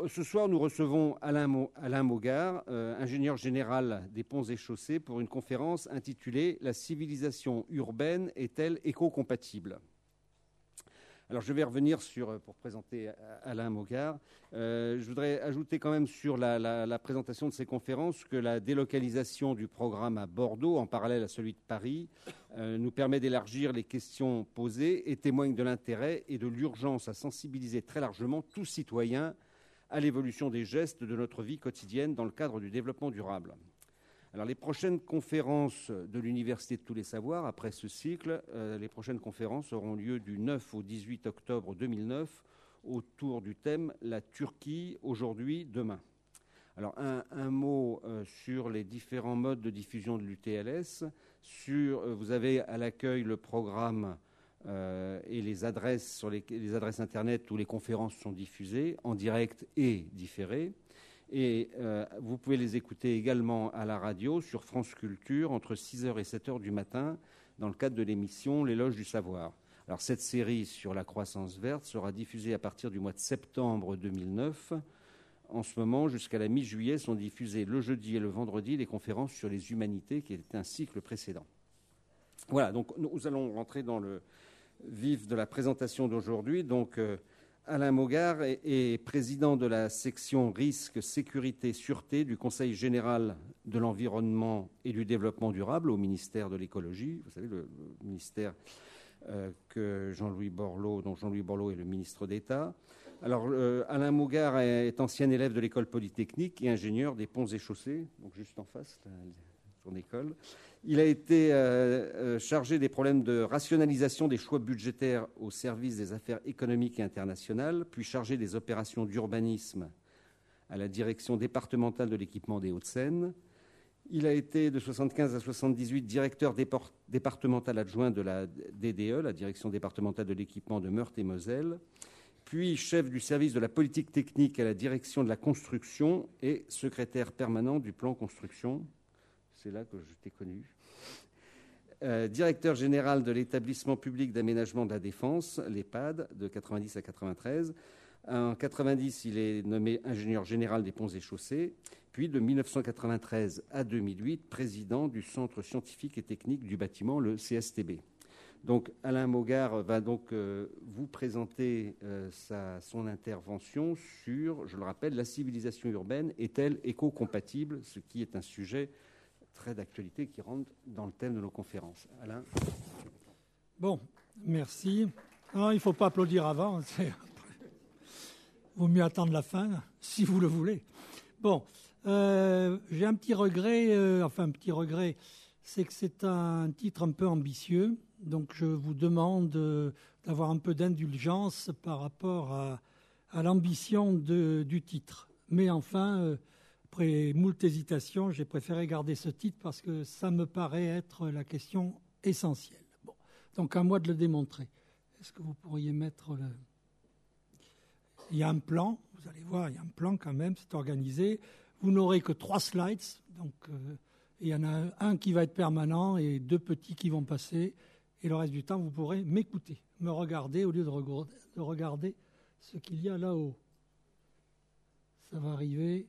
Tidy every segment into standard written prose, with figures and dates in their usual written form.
ce soir, nous recevons Alain Maugart, ingénieur général des ponts et chaussées, pour une conférence intitulée « La civilisation urbaine est-elle éco-compatible ?» Alors, je vais revenir pour présenter Alain Maugart. Je voudrais ajouter quand même sur la présentation de ces conférences que la délocalisation du programme à Bordeaux, en parallèle à celui de Paris, nous permet d'élargir les questions posées et témoigne de l'intérêt et de l'urgence à sensibiliser très largement tous citoyens à l'évolution des gestes de notre vie quotidienne dans le cadre du développement durable. Alors, les prochaines conférences de l'Université de tous les savoirs, après ce cycle, les prochaines conférences auront lieu du 9 au 18 octobre 2009 autour du thème « La Turquie, aujourd'hui, demain ». Alors, un mot sur les différents modes de diffusion de l'UTLS. Vous avez à l'accueil le programme et les adresses Internet où les conférences sont diffusées, en direct et différées. Et vous pouvez les écouter également à la radio sur France Culture entre 6h et 7h du matin dans le cadre de l'émission L'Éloge du Savoir. Alors cette série sur la croissance verte sera diffusée à partir du mois de septembre 2009. En ce moment, jusqu'à la mi-juillet, sont diffusées le jeudi et le vendredi les conférences sur les humanités qui étaient un cycle précédent. Voilà, donc nous allons rentrer dans le vif de la présentation d'aujourd'hui. Donc Alain Maugart est président de la section risque, sécurité, sûreté du Conseil général de l'environnement et du développement durable au ministère de l'écologie. Vous savez, le ministère dont Jean-Louis Borloo est le ministre d'État. Alors, Alain Maugart est ancien élève de l'école polytechnique et ingénieur des ponts et chaussées, donc juste en face, son école. Il a été chargé des problèmes de rationalisation des choix budgétaires au service des affaires économiques et internationales, puis chargé des opérations d'urbanisme à la direction départementale de l'équipement des Hauts-de-Seine. Il a été de 1975 à 1978 directeur départemental adjoint de la DDE, la direction départementale de l'équipement de Meurthe-et-Moselle, puis chef du service de la politique technique à la direction de la construction et secrétaire permanent du plan construction. C'est là que je t'ai connu. Directeur général de l'établissement public d'aménagement de la Défense, l'EPAD, de 90 à 93. En 90, il est nommé ingénieur général des ponts et chaussées. Puis, de 1993 à 2008, président du Centre scientifique et technique du bâtiment, le CSTB. Donc, Alain Maugart va donc vous présenter son intervention sur, je le rappelle, la civilisation urbaine est-elle éco-compatible, ce qui est un sujet très d'actualité qui rentre dans le thème de nos conférences. Alain. Bon, merci. Non, il ne faut pas applaudir avant. Vaut mieux attendre la fin, si vous le voulez. Bon, j'ai un petit regret, c'est que c'est un titre un peu ambitieux. Donc je vous demande d'avoir un peu d'indulgence par rapport à l'ambition du titre. Mais enfin, après moult hésitations, j'ai préféré garder ce titre parce que ça me paraît être la question essentielle. Bon, donc à moi de le démontrer. Est-ce que vous pourriez mettre le... Il y a un plan, vous allez voir, il y a un plan quand même, c'est organisé. Vous n'aurez que 3 slides, donc il y en a un qui va être permanent et 2 petits qui vont passer. Et le reste du temps, vous pourrez m'écouter, me regarder au lieu de regarder ce qu'il y a là-haut. Ça va arriver.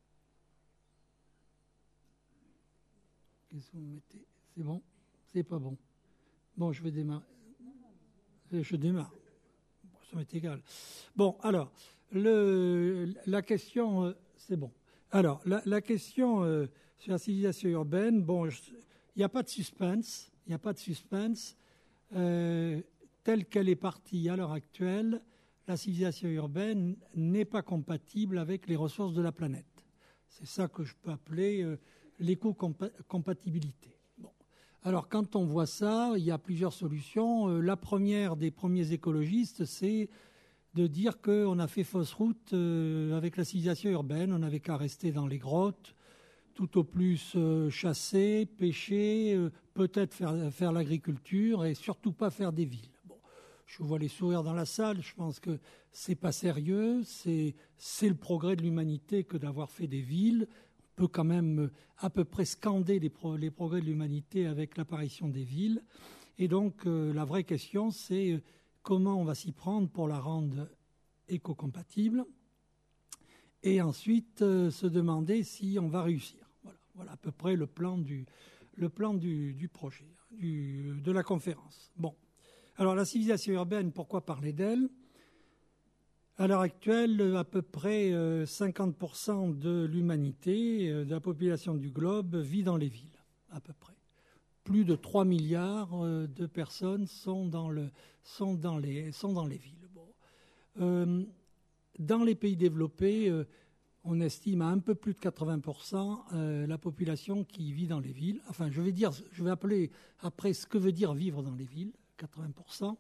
Qu'est-ce que vous mettez? C'est bon? C'est pas bon. Bon, je vais démarrer. Je démarre. Bon, ça m'est égal. Bon, alors, la question, c'est bon. Alors, la question sur la civilisation urbaine, bon, il n'y a pas de suspense. Il n'y a pas de suspense. Telle qu'elle est partie à l'heure actuelle, la civilisation urbaine n'est pas compatible avec les ressources de la planète. C'est ça que je peux appeler l'éco-compatibilité. Bon. Alors, quand on voit ça, il y a plusieurs solutions. La première des premiers écologistes, c'est de dire qu'on a fait fausse route avec la civilisation urbaine. On n'avait qu'à rester dans les grottes, tout au plus chasser, pêcher, peut-être faire l'agriculture et surtout pas faire des villes. Bon, je vois les sourires dans la salle, je pense que c'est pas sérieux, c'est le progrès de l'humanité que d'avoir fait des villes. On peut quand même à peu près scander les progrès de l'humanité avec l'apparition des villes. Et donc la vraie question, c'est comment on va s'y prendre pour la rendre éco-compatible. et ensuite se demander si on va réussir. Voilà à peu près le plan du projet, de la conférence. Bon. Alors, la civilisation urbaine, pourquoi parler d'elle ? À l'heure actuelle, à peu près 50% de l'humanité, de la population du globe, vit dans les villes, à peu près. Plus de 3 milliards de personnes sont dans les villes. Bon. Dans les pays développés, on estime à un peu plus de 80% la population qui vit dans les villes. Enfin, je vais appeler après ce que veut dire vivre dans les villes, 80%.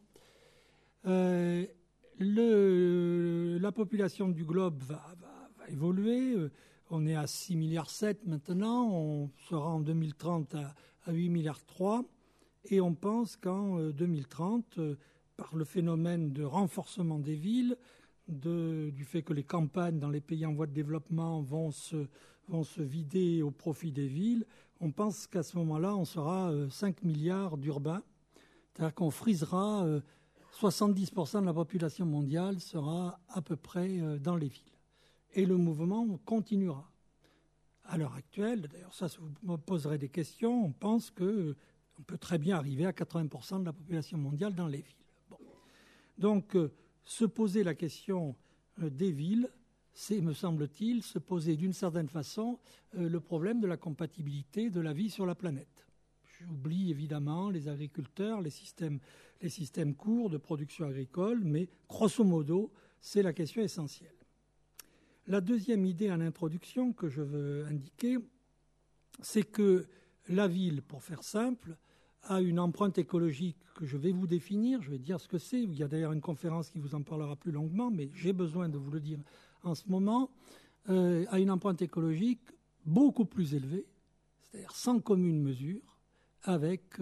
La population du globe va évoluer. On est à 6,7 milliards maintenant. On sera en 2030 à 8,3 milliards. Et on pense qu'en 2030, par le phénomène de renforcement des villes, du fait que les campagnes dans les pays en voie de développement vont se vider au profit des villes, on pense qu'à ce moment-là, on sera 5 milliards d'urbains. C'est-à-dire qu'on frisera 70% de la population mondiale sera à peu près dans les villes. Et le mouvement continuera. À l'heure actuelle, d'ailleurs, ça vous me poserez des questions, on pense qu'on peut très bien arriver à 80% de la population mondiale dans les villes. Bon. Donc, se poser la question des villes, c'est, me semble-t-il, se poser d'une certaine façon le problème de la compatibilité de la vie sur la planète. J'oublie évidemment les agriculteurs, les systèmes courts de production agricole, mais grosso modo, c'est la question essentielle. La deuxième idée en introduction que je veux indiquer, c'est que la ville, pour faire simple, a une empreinte écologique que je vais vous définir, je vais dire ce que c'est. Il y a d'ailleurs une conférence qui vous en parlera plus longuement, mais j'ai besoin de vous le dire en ce moment, a une empreinte écologique beaucoup plus élevée, c'est-à-dire sans commune mesure, avec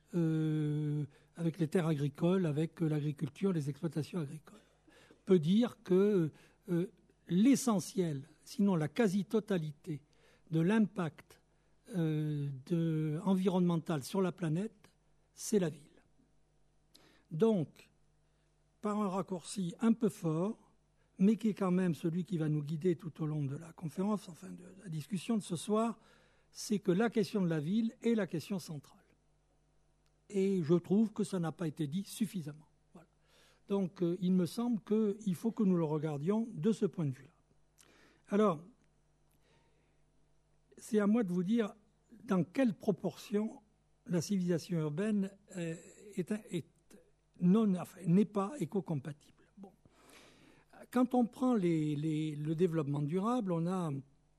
les terres agricoles, avec l'agriculture, les exploitations agricoles. On peut dire que l'essentiel, sinon la quasi-totalité de l'impact environnemental sur la planète, c'est la ville. Donc, par un raccourci un peu fort, mais qui est quand même celui qui va nous guider tout au long de la conférence, enfin de la discussion de ce soir, c'est que la question de la ville est la question centrale. Et je trouve que ça n'a pas été dit suffisamment. Voilà. Donc, il me semble qu'il faut que nous le regardions de ce point de vue-là. Alors, c'est à moi de vous dire dans quelle proportion la civilisation urbaine n'est pas éco-compatible. Bon. Quand on prend le développement durable, on a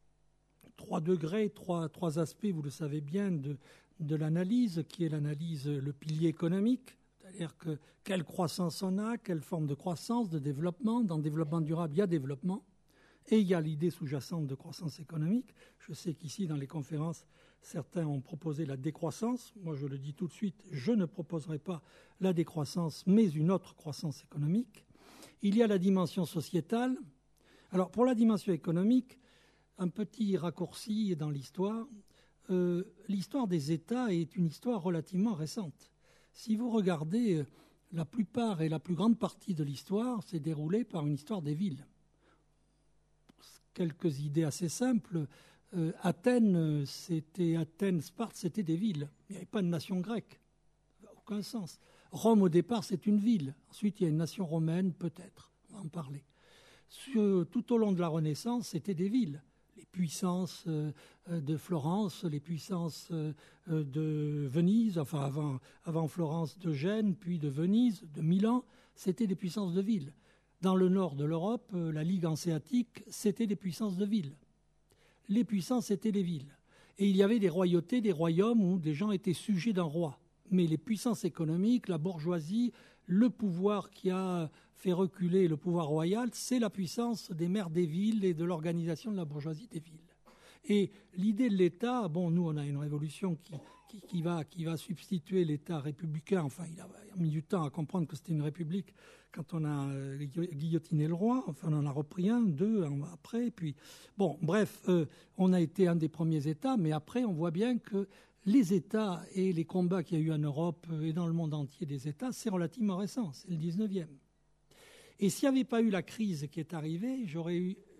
3 degrés, trois aspects, vous le savez bien, de l'analyse, qui est l'analyse, le pilier économique, c'est-à-dire que quelle croissance on a, quelle forme de croissance, de développement. Dans le développement durable, il y a développement. Et il y a l'idée sous-jacente de croissance économique. Je sais qu'ici, dans les conférences, certains ont proposé la décroissance. Moi, je le dis tout de suite, je ne proposerai pas la décroissance, mais une autre croissance économique. Il y a la dimension sociétale. Alors, pour la dimension économique, un petit raccourci dans l'histoire. L'histoire des États est une histoire relativement récente. Si vous regardez, la plupart et la plus grande partie de l'histoire s'est déroulée par une histoire des villes. Quelques idées assez simples. Athènes, Sparte, c'était des villes. Il n'y avait pas de nation grecque. Ça n'a aucun sens. Rome, au départ, c'est une ville. Ensuite, il y a une nation romaine, peut-être. On va en parler. Tout au long de la Renaissance, c'était des villes. Les puissances de Florence, les puissances de Venise, enfin avant Florence, de Gênes, puis de Venise, de Milan, c'était des puissances de ville. Dans le nord de l'Europe, la Ligue hanséatique, c'était des puissances de ville. Les puissances étaient les villes. Et il y avait des royautés, des royaumes où des gens étaient sujets d'un roi. Mais les puissances économiques, la bourgeoisie, le pouvoir qui a fait reculer le pouvoir royal, c'est la puissance des maires des villes et de l'organisation de la bourgeoisie des villes. Et l'idée de l'État, bon, nous, on a une révolution qui va substituer l'État républicain. Enfin, il a mis du temps à comprendre que c'était une république quand on a guillotiné le roi. Enfin, on en a repris un, 2 après. Puis, bon, bref, on a été un des premiers États, mais après, on voit bien que les États et les combats qu'il y a eu en Europe et dans le monde entier des États, c'est relativement récent, c'est le 19e. Et s'il n'y avait pas eu la crise qui est arrivée, j'aurais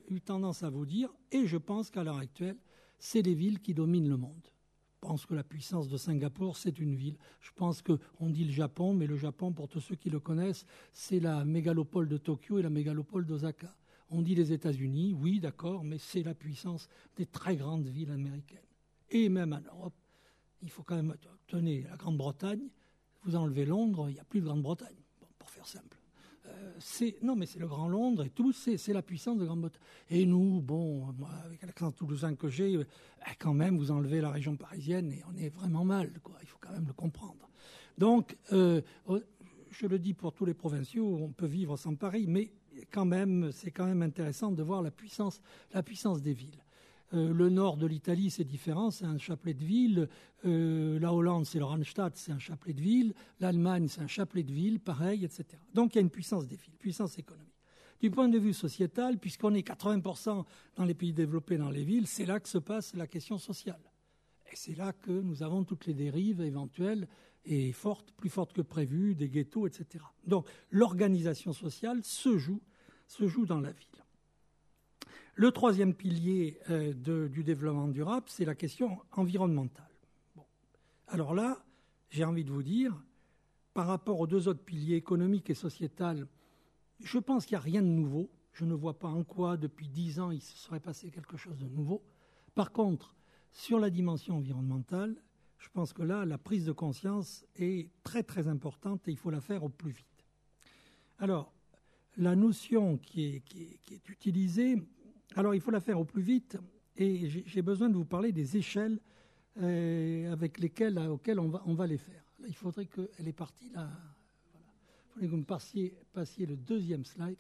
eu tendance à vous dire, et je pense qu'à l'heure actuelle, c'est les villes qui dominent le monde. Je pense que la puissance de Singapour, c'est une ville. Je pense qu'on dit le Japon, mais le Japon, pour tous ceux qui le connaissent, c'est la mégalopole de Tokyo et la mégalopole d'Osaka. On dit les États-Unis, oui, d'accord, mais c'est la puissance des très grandes villes américaines. Et même en Europe, il faut quand même tenir la Grande-Bretagne. Vous enlevez Londres, il n'y a plus de Grande-Bretagne, bon, pour faire simple. Non, mais c'est le Grand Londres et tout, c'est la puissance de Grande-Bretagne. Et nous, bon, moi, avec l'accent toulousain que j'ai, quand même, vous enlevez la région parisienne et on est vraiment mal, quoi. Il faut quand même le comprendre. Donc, je le dis pour tous les provinciaux, on peut vivre sans Paris, mais quand même, c'est quand même intéressant de voir la puissance des villes. Le nord de l'Italie, c'est différent, c'est un chapelet de villes. La Hollande, c'est le Randstad, c'est un chapelet de villes. L'Allemagne, c'est un chapelet de villes, pareil, etc. Donc il y a une puissance des villes, puissance économique. Du point de vue sociétal, puisqu'on est 80% dans les pays développés dans les villes, c'est là que se passe la question sociale. Et c'est là que nous avons toutes les dérives éventuelles et fortes, plus fortes que prévues, des ghettos, etc. Donc l'organisation sociale se joue dans la ville. Le troisième pilier du développement durable, c'est la question environnementale. Bon. Alors là, j'ai envie de vous dire, par rapport aux deux autres piliers économiques et sociétal, je pense qu'il n'y a rien de nouveau. Je ne vois pas en quoi, depuis 10 ans, il se serait passé quelque chose de nouveau. Par contre, sur la dimension environnementale, je pense que là, la prise de conscience est très très importante et il faut la faire au plus vite. Alors, la notion qui est utilisée, alors il faut la faire au plus vite et j'ai besoin de vous parler des échelles auxquelles on va les faire. Là, il faudrait qu'elle est partie là. Voilà. Il faudrait que vous me passiez le deuxième slide.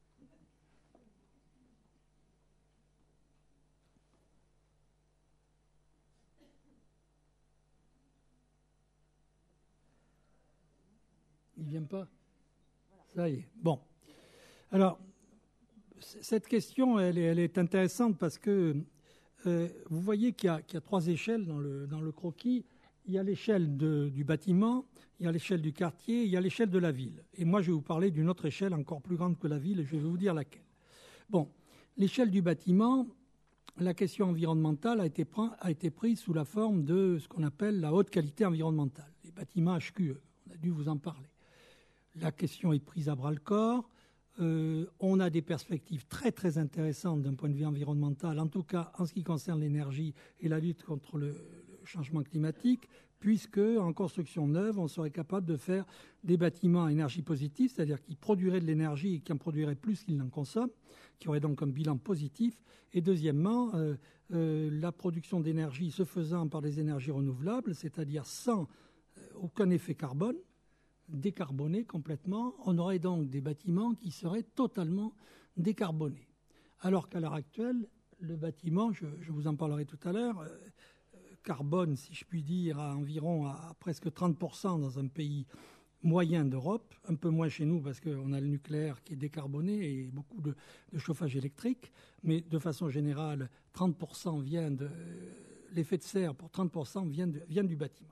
Il ne vient pas? Ça y est. Bon. Alors, cette question, elle est intéressante parce que vous voyez qu'il y a trois échelles dans le croquis. Il y a l'échelle du bâtiment, il y a l'échelle du quartier, il y a l'échelle de la ville. Et moi, je vais vous parler d'une autre échelle encore plus grande que la ville et je vais vous dire laquelle. Bon, l'échelle du bâtiment, la question environnementale a été prise sous la forme de ce qu'on appelle la haute qualité environnementale, les bâtiments HQE. On a dû vous en parler. La question est prise à bras-le-corps. On a des perspectives très très intéressantes d'un point de vue environnemental, en tout cas en ce qui concerne l'énergie et la lutte contre le changement climatique, puisque en construction neuve, on serait capable de faire des bâtiments à énergie positive, c'est-à-dire qui produiraient de l'énergie et qui en produiraient plus qu'ils n'en consomment, qui auraient donc un bilan positif. Et deuxièmement, la production d'énergie se faisant par des énergies renouvelables, c'est-à-dire sans aucun effet carbone, décarbonés complètement, on aurait donc des bâtiments qui seraient totalement décarbonés. Alors qu'à l'heure actuelle, le bâtiment, je vous en parlerai tout à l'heure, carbone, si je puis dire, à presque 30% dans un pays moyen d'Europe, un peu moins chez nous parce qu'on a le nucléaire qui est décarboné et beaucoup de chauffage électrique, mais de façon générale, 30% l'effet de serre pour 30% vient du bâtiment.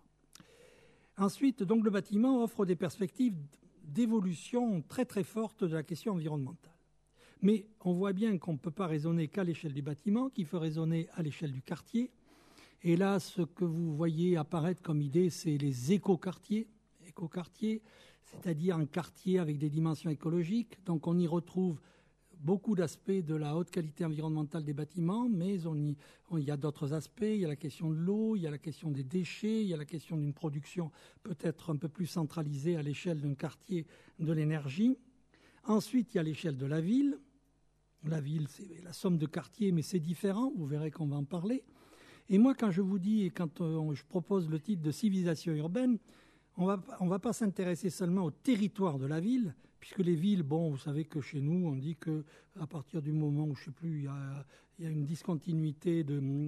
Ensuite, donc, le bâtiment offre des perspectives d'évolution très très fortes de la question environnementale. Mais on voit bien qu'on ne peut pas raisonner qu'à l'échelle du bâtiment, qu'il faut raisonner à l'échelle du quartier. Et là, ce que vous voyez apparaître comme idée, c'est les écoquartiers. Écoquartiers, c'est-à-dire un quartier avec des dimensions écologiques. Donc on y retrouve beaucoup d'aspects de la haute qualité environnementale des bâtiments, mais il y a d'autres aspects. Il y a la question de l'eau, il y a la question des déchets, il y a la question d'une production peut-être un peu plus centralisée à l'échelle d'un quartier de l'énergie. Ensuite, il y a l'échelle de la ville. La ville, c'est la somme de quartiers, mais c'est différent. Vous verrez qu'on va en parler. Et moi, quand je vous dis, et quand je propose le titre de civilisation urbaine, on va pas s'intéresser seulement au territoire de la ville, puisque les villes, bon, vous savez que chez nous, on dit qu'à partir du moment où, je ne sais plus, il y a une discontinuité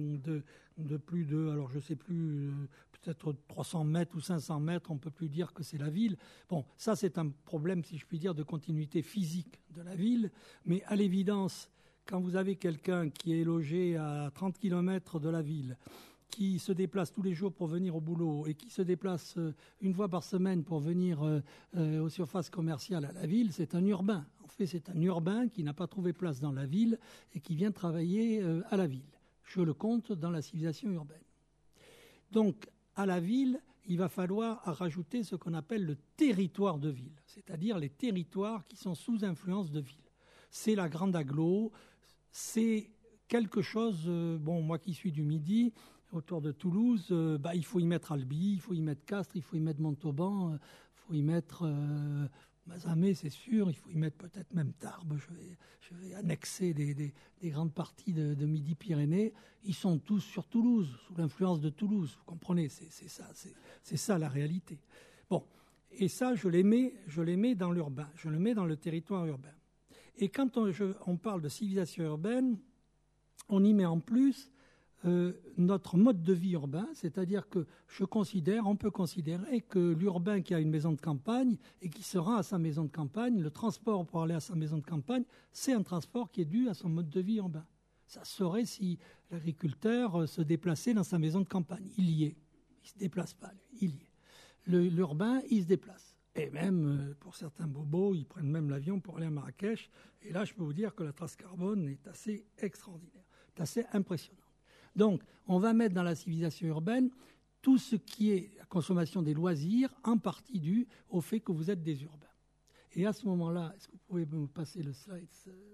de plus de, alors je ne sais plus, peut-être 300 mètres ou 500 mètres, on ne peut plus dire que c'est la ville. Bon, ça c'est un problème, si je puis dire, de continuité physique de la ville, mais à l'évidence, quand vous avez quelqu'un qui est logé à 30 km de la ville, qui se déplace tous les jours pour venir au boulot et qui se déplace une fois par semaine pour venir aux surfaces commerciales à la ville, c'est un urbain. En fait, c'est un urbain qui n'a pas trouvé place dans la ville et qui vient travailler à la ville. Je le compte dans la civilisation urbaine. Donc, à la ville, il va falloir rajouter ce qu'on appelle le territoire de ville, c'est-à-dire les territoires qui sont sous influence de ville. C'est la grande agglo, c'est quelque chose, moi qui suis du Midi, autour de Toulouse, il faut y mettre Albi, il faut y mettre Castres, il faut y mettre Montauban, il faut y mettre Mazamet, c'est sûr, il faut y mettre peut-être même Tarbes, je vais annexer des grandes parties de Midi-Pyrénées. Ils sont tous sur Toulouse, sous l'influence de Toulouse, vous comprenez, c'est ça la réalité. Bon, et ça, je les mets dans l'urbain, je le mets dans le territoire urbain. Et quand on parle de civilisation urbaine, on y met en plus notre mode de vie urbain, c'est-à-dire que on peut considérer que l'urbain qui a une maison de campagne et qui se rend à sa maison de campagne, le transport pour aller à sa maison de campagne, c'est un transport qui est dû à son mode de vie urbain. Ça serait si l'agriculteur se déplaçait dans sa maison de campagne. Il y est. Il ne se déplace pas, lui. Il y est. L'urbain, il se déplace. Et même, pour certains bobos, ils prennent même l'avion pour aller à Marrakech. Et là, je peux vous dire que la trace carbone est assez extraordinaire, est assez impressionnante. Donc, on va mettre dans la civilisation urbaine tout ce qui est la consommation des loisirs, en partie dû au fait que vous êtes des urbains. Et à ce moment-là, est-ce que vous pouvez me passer le slide ?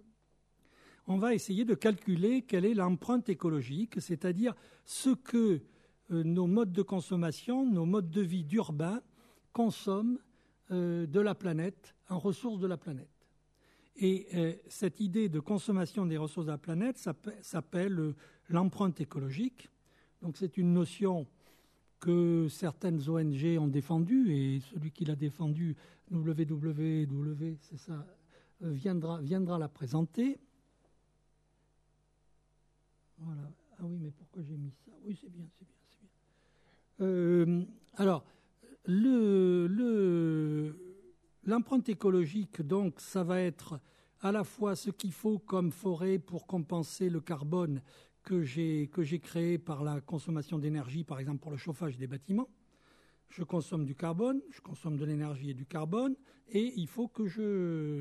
On va essayer de calculer quelle est l'empreinte écologique, c'est-à-dire ce que nos modes de consommation, nos modes de vie d'urbains consomment de la planète, en ressources de la planète. Et cette idée de consommation des ressources de la planète s'appelle l'empreinte écologique. Donc c'est une notion que certaines ONG ont défendue, et celui qui l'a défendue, WWW, c'est ça, viendra la présenter. Voilà. Ah oui, mais pourquoi j'ai mis ça ? Oui, c'est bien. Alors, l'empreinte écologique, donc, ça va être à la fois ce qu'il faut comme forêt pour compenser le carbone que j'ai créé par la consommation d'énergie, par exemple pour le chauffage des bâtiments. Je consomme du carbone, je consomme de l'énergie et du carbone, et il faut que je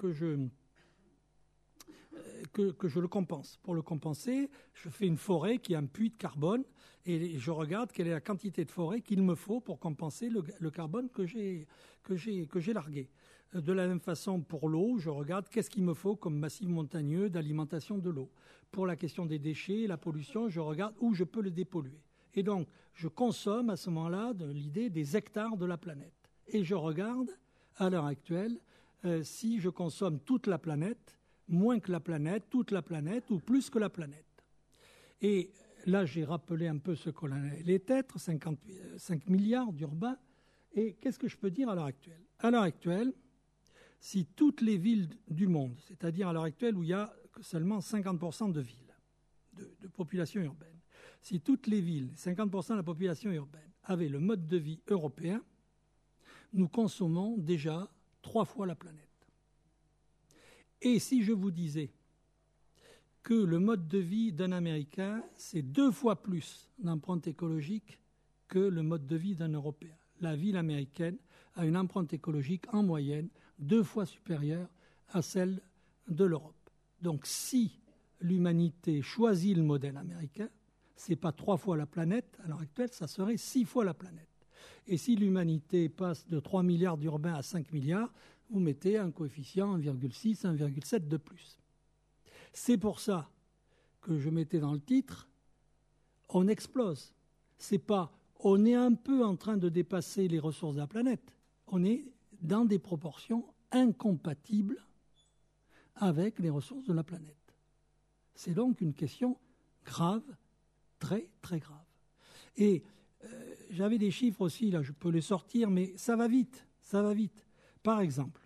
le compense. Pour le compenser, je fais une forêt qui a un puits de carbone et je regarde quelle est la quantité de forêt qu'il me faut pour compenser le carbone que j'ai largué. De la même façon, pour l'eau, je regarde qu'est-ce qu'il me faut comme massif montagneux d'alimentation de l'eau. Pour la question des déchets, la pollution, je regarde où je peux le dépolluer. Et donc, je consomme à ce moment-là l'idée des hectares de la planète. Et je regarde, à l'heure actuelle, si je consomme toute la planète, moins que la planète, toute la planète ou plus que la planète. Et là, j'ai rappelé un peu ce qu'on allait être, 55 milliards d'urbains. Et qu'est-ce que je peux dire à l'heure actuelle ? À l'heure actuelle, si toutes les villes du monde, c'est-à-dire à l'heure actuelle où il y a seulement 50% de villes, de population urbaine, si toutes les villes, 50% de la population urbaine, avaient le mode de vie européen, nous consommons déjà 3 fois la planète. Et si je vous disais que le mode de vie d'un Américain, c'est 2 fois plus d'empreinte écologique que le mode de vie d'un Européen. La ville américaine a une empreinte écologique en moyenne 2 fois supérieure à celle de l'Europe. Donc si l'humanité choisit le modèle américain, ce n'est pas 3 fois la planète, à l'heure actuelle, ça serait 6 fois la planète. Et si l'humanité passe de 3 milliards d'urbains à 5 milliards, vous mettez un coefficient 1,6, 1,7 de plus. C'est pour ça que je mettais dans le titre « On explose ». C'est pas « on est un peu en train de dépasser les ressources de la planète ». On est dans des proportions incompatibles avec les ressources de la planète. C'est donc une question grave, très, très grave. Et j'avais des chiffres aussi, là, je peux les sortir, mais ça va vite, ça va vite. Par exemple,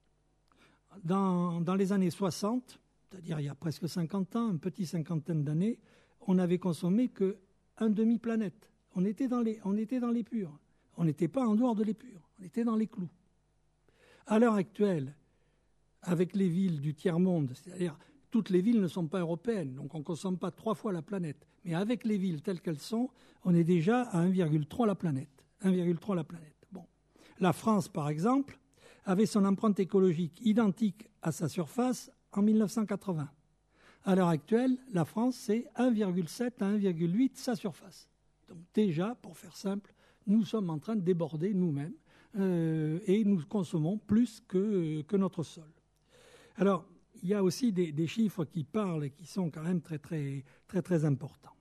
dans les années 60, c'est-à-dire il y a presque 50 ans, une petite cinquantaine d'années, on n'avait consommé qu'un demi-planète. On était dans l'épure. On n'était pas en dehors de l'épure, on était dans les clous. À l'heure actuelle, avec les villes du tiers-monde, c'est-à-dire toutes les villes ne sont pas européennes, donc on ne consomme pas 3 fois la planète. Mais avec les villes telles qu'elles sont, on est déjà à 1,3 la planète. 1,3 la planète. Bon. La France, par exemple, avait son empreinte écologique identique à sa surface en 1980. À l'heure actuelle, la France, c'est 1,7 à 1,8 sa surface. Donc déjà, pour faire simple, nous sommes en train de déborder nous-mêmes et nous consommons plus que notre sol. Alors, il y a aussi des chiffres qui parlent et qui sont quand même très, très, très, très importants.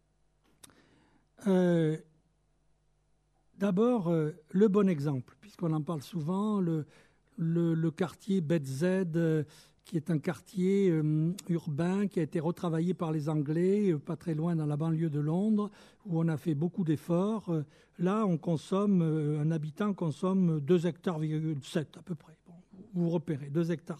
D'abord, le bon exemple, puisqu'on en parle souvent, le quartier Bed Z, qui est un quartier urbain qui a été retravaillé par les Anglais, pas très loin dans la banlieue de Londres, où on a fait beaucoup d'efforts. Là, un habitant consomme 2,7 hectares à peu près. Bon, vous repérez, 2,7 hectares.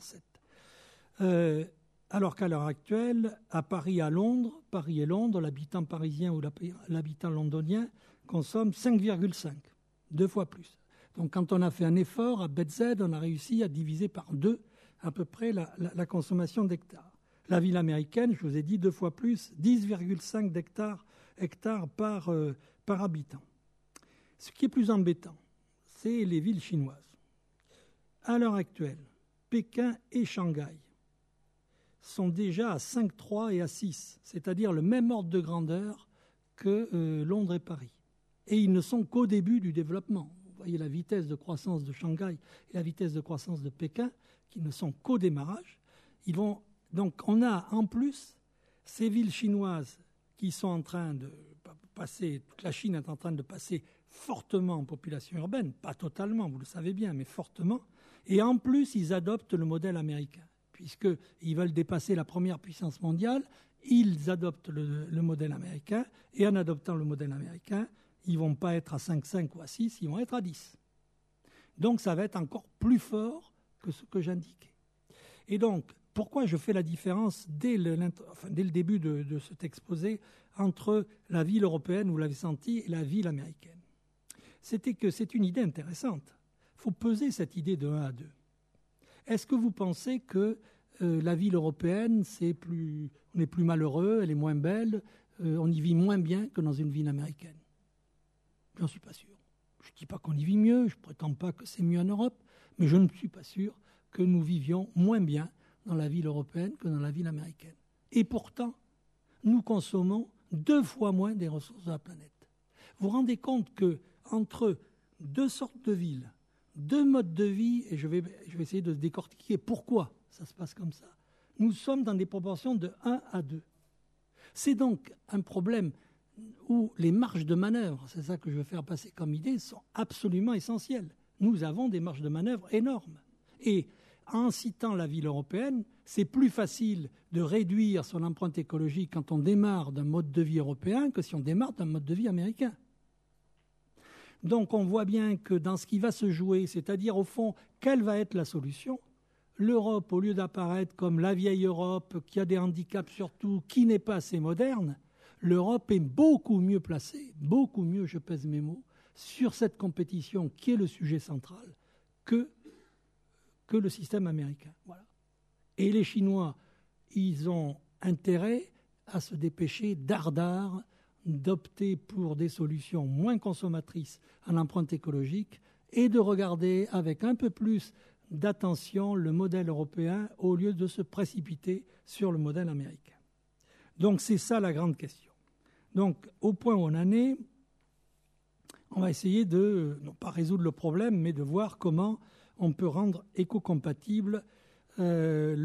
Alors qu'à l'heure actuelle, à Paris et Londres, l'habitant parisien ou l'habitant londonien consomme 5,5, 2 fois plus. Donc quand on a fait un effort à Bed Z, on a réussi à diviser par 2 à peu près la consommation d'hectares. La ville américaine, je vous ai dit 2 fois plus, 10,5 hectares par habitant. Ce qui est plus embêtant, c'est les villes chinoises. À l'heure actuelle, Pékin et Shanghai sont déjà à 5,3 et à 6, c'est-à-dire le même ordre de grandeur que Londres et Paris. Et ils ne sont qu'au début du développement. Vous voyez la vitesse de croissance de Shanghai et la vitesse de croissance de Pékin, qui ne sont qu'au démarrage. Donc on a en plus ces villes chinoises qui sont en train de passer, toute la Chine est en train de passer fortement en population urbaine, pas totalement, vous le savez bien, mais fortement. Et en plus, ils adoptent le modèle américain, puisqu'ils veulent dépasser la première puissance mondiale, ils adoptent le modèle américain, et en adoptant le modèle américain, ils ne vont pas être à 5,5 ou à 6, ils vont être à 10. Donc ça va être encore plus fort que ce que j'indiquais. Et donc, pourquoi je fais la différence dès le début de cet exposé entre la ville européenne, vous l'avez senti, et la ville américaine? C'était que c'est une idée intéressante. Il faut peser cette idée de 1 à 2. Est-ce que vous pensez que la ville européenne, on est plus malheureux, elle est moins belle, on y vit moins bien que dans une ville américaine? J'en suis pas sûr. Je ne dis pas qu'on y vit mieux, je ne prétends pas que c'est mieux en Europe, mais je ne suis pas sûr que nous vivions moins bien dans la ville européenne que dans la ville américaine. Et pourtant, nous consommons 2 fois moins des ressources de la planète. Vous vous rendez compte qu'entre 2 sortes de villes, 2 modes de vie, et je vais essayer de décortiquer pourquoi ça se passe comme ça, nous sommes dans des proportions de 1 à 2. C'est donc un problème où les marges de manœuvre, c'est ça que je veux faire passer comme idée, sont absolument essentielles. Nous avons des marges de manœuvre énormes. Et en citant la ville européenne, c'est plus facile de réduire son empreinte écologique quand on démarre d'un mode de vie européen que si on démarre d'un mode de vie américain. Donc on voit bien que dans ce qui va se jouer, c'est-à-dire au fond, quelle va être la solution, l'Europe, au lieu d'apparaître comme la vieille Europe, qui a des handicaps surtout, qui n'est pas assez moderne, l'Europe est beaucoup mieux placée, beaucoup mieux, je pèse mes mots, sur cette compétition qui est le sujet central, que le système américain. Voilà. Et les Chinois, ils ont intérêt à se dépêcher dardard d'opter pour des solutions moins consommatrices en empreinte écologique et de regarder avec un peu plus d'attention le modèle européen au lieu de se précipiter sur le modèle américain. Donc c'est ça la grande question. Donc au point où on en est, on va essayer de, non pas résoudre le problème, mais de voir comment on peut rendre éco-compatible la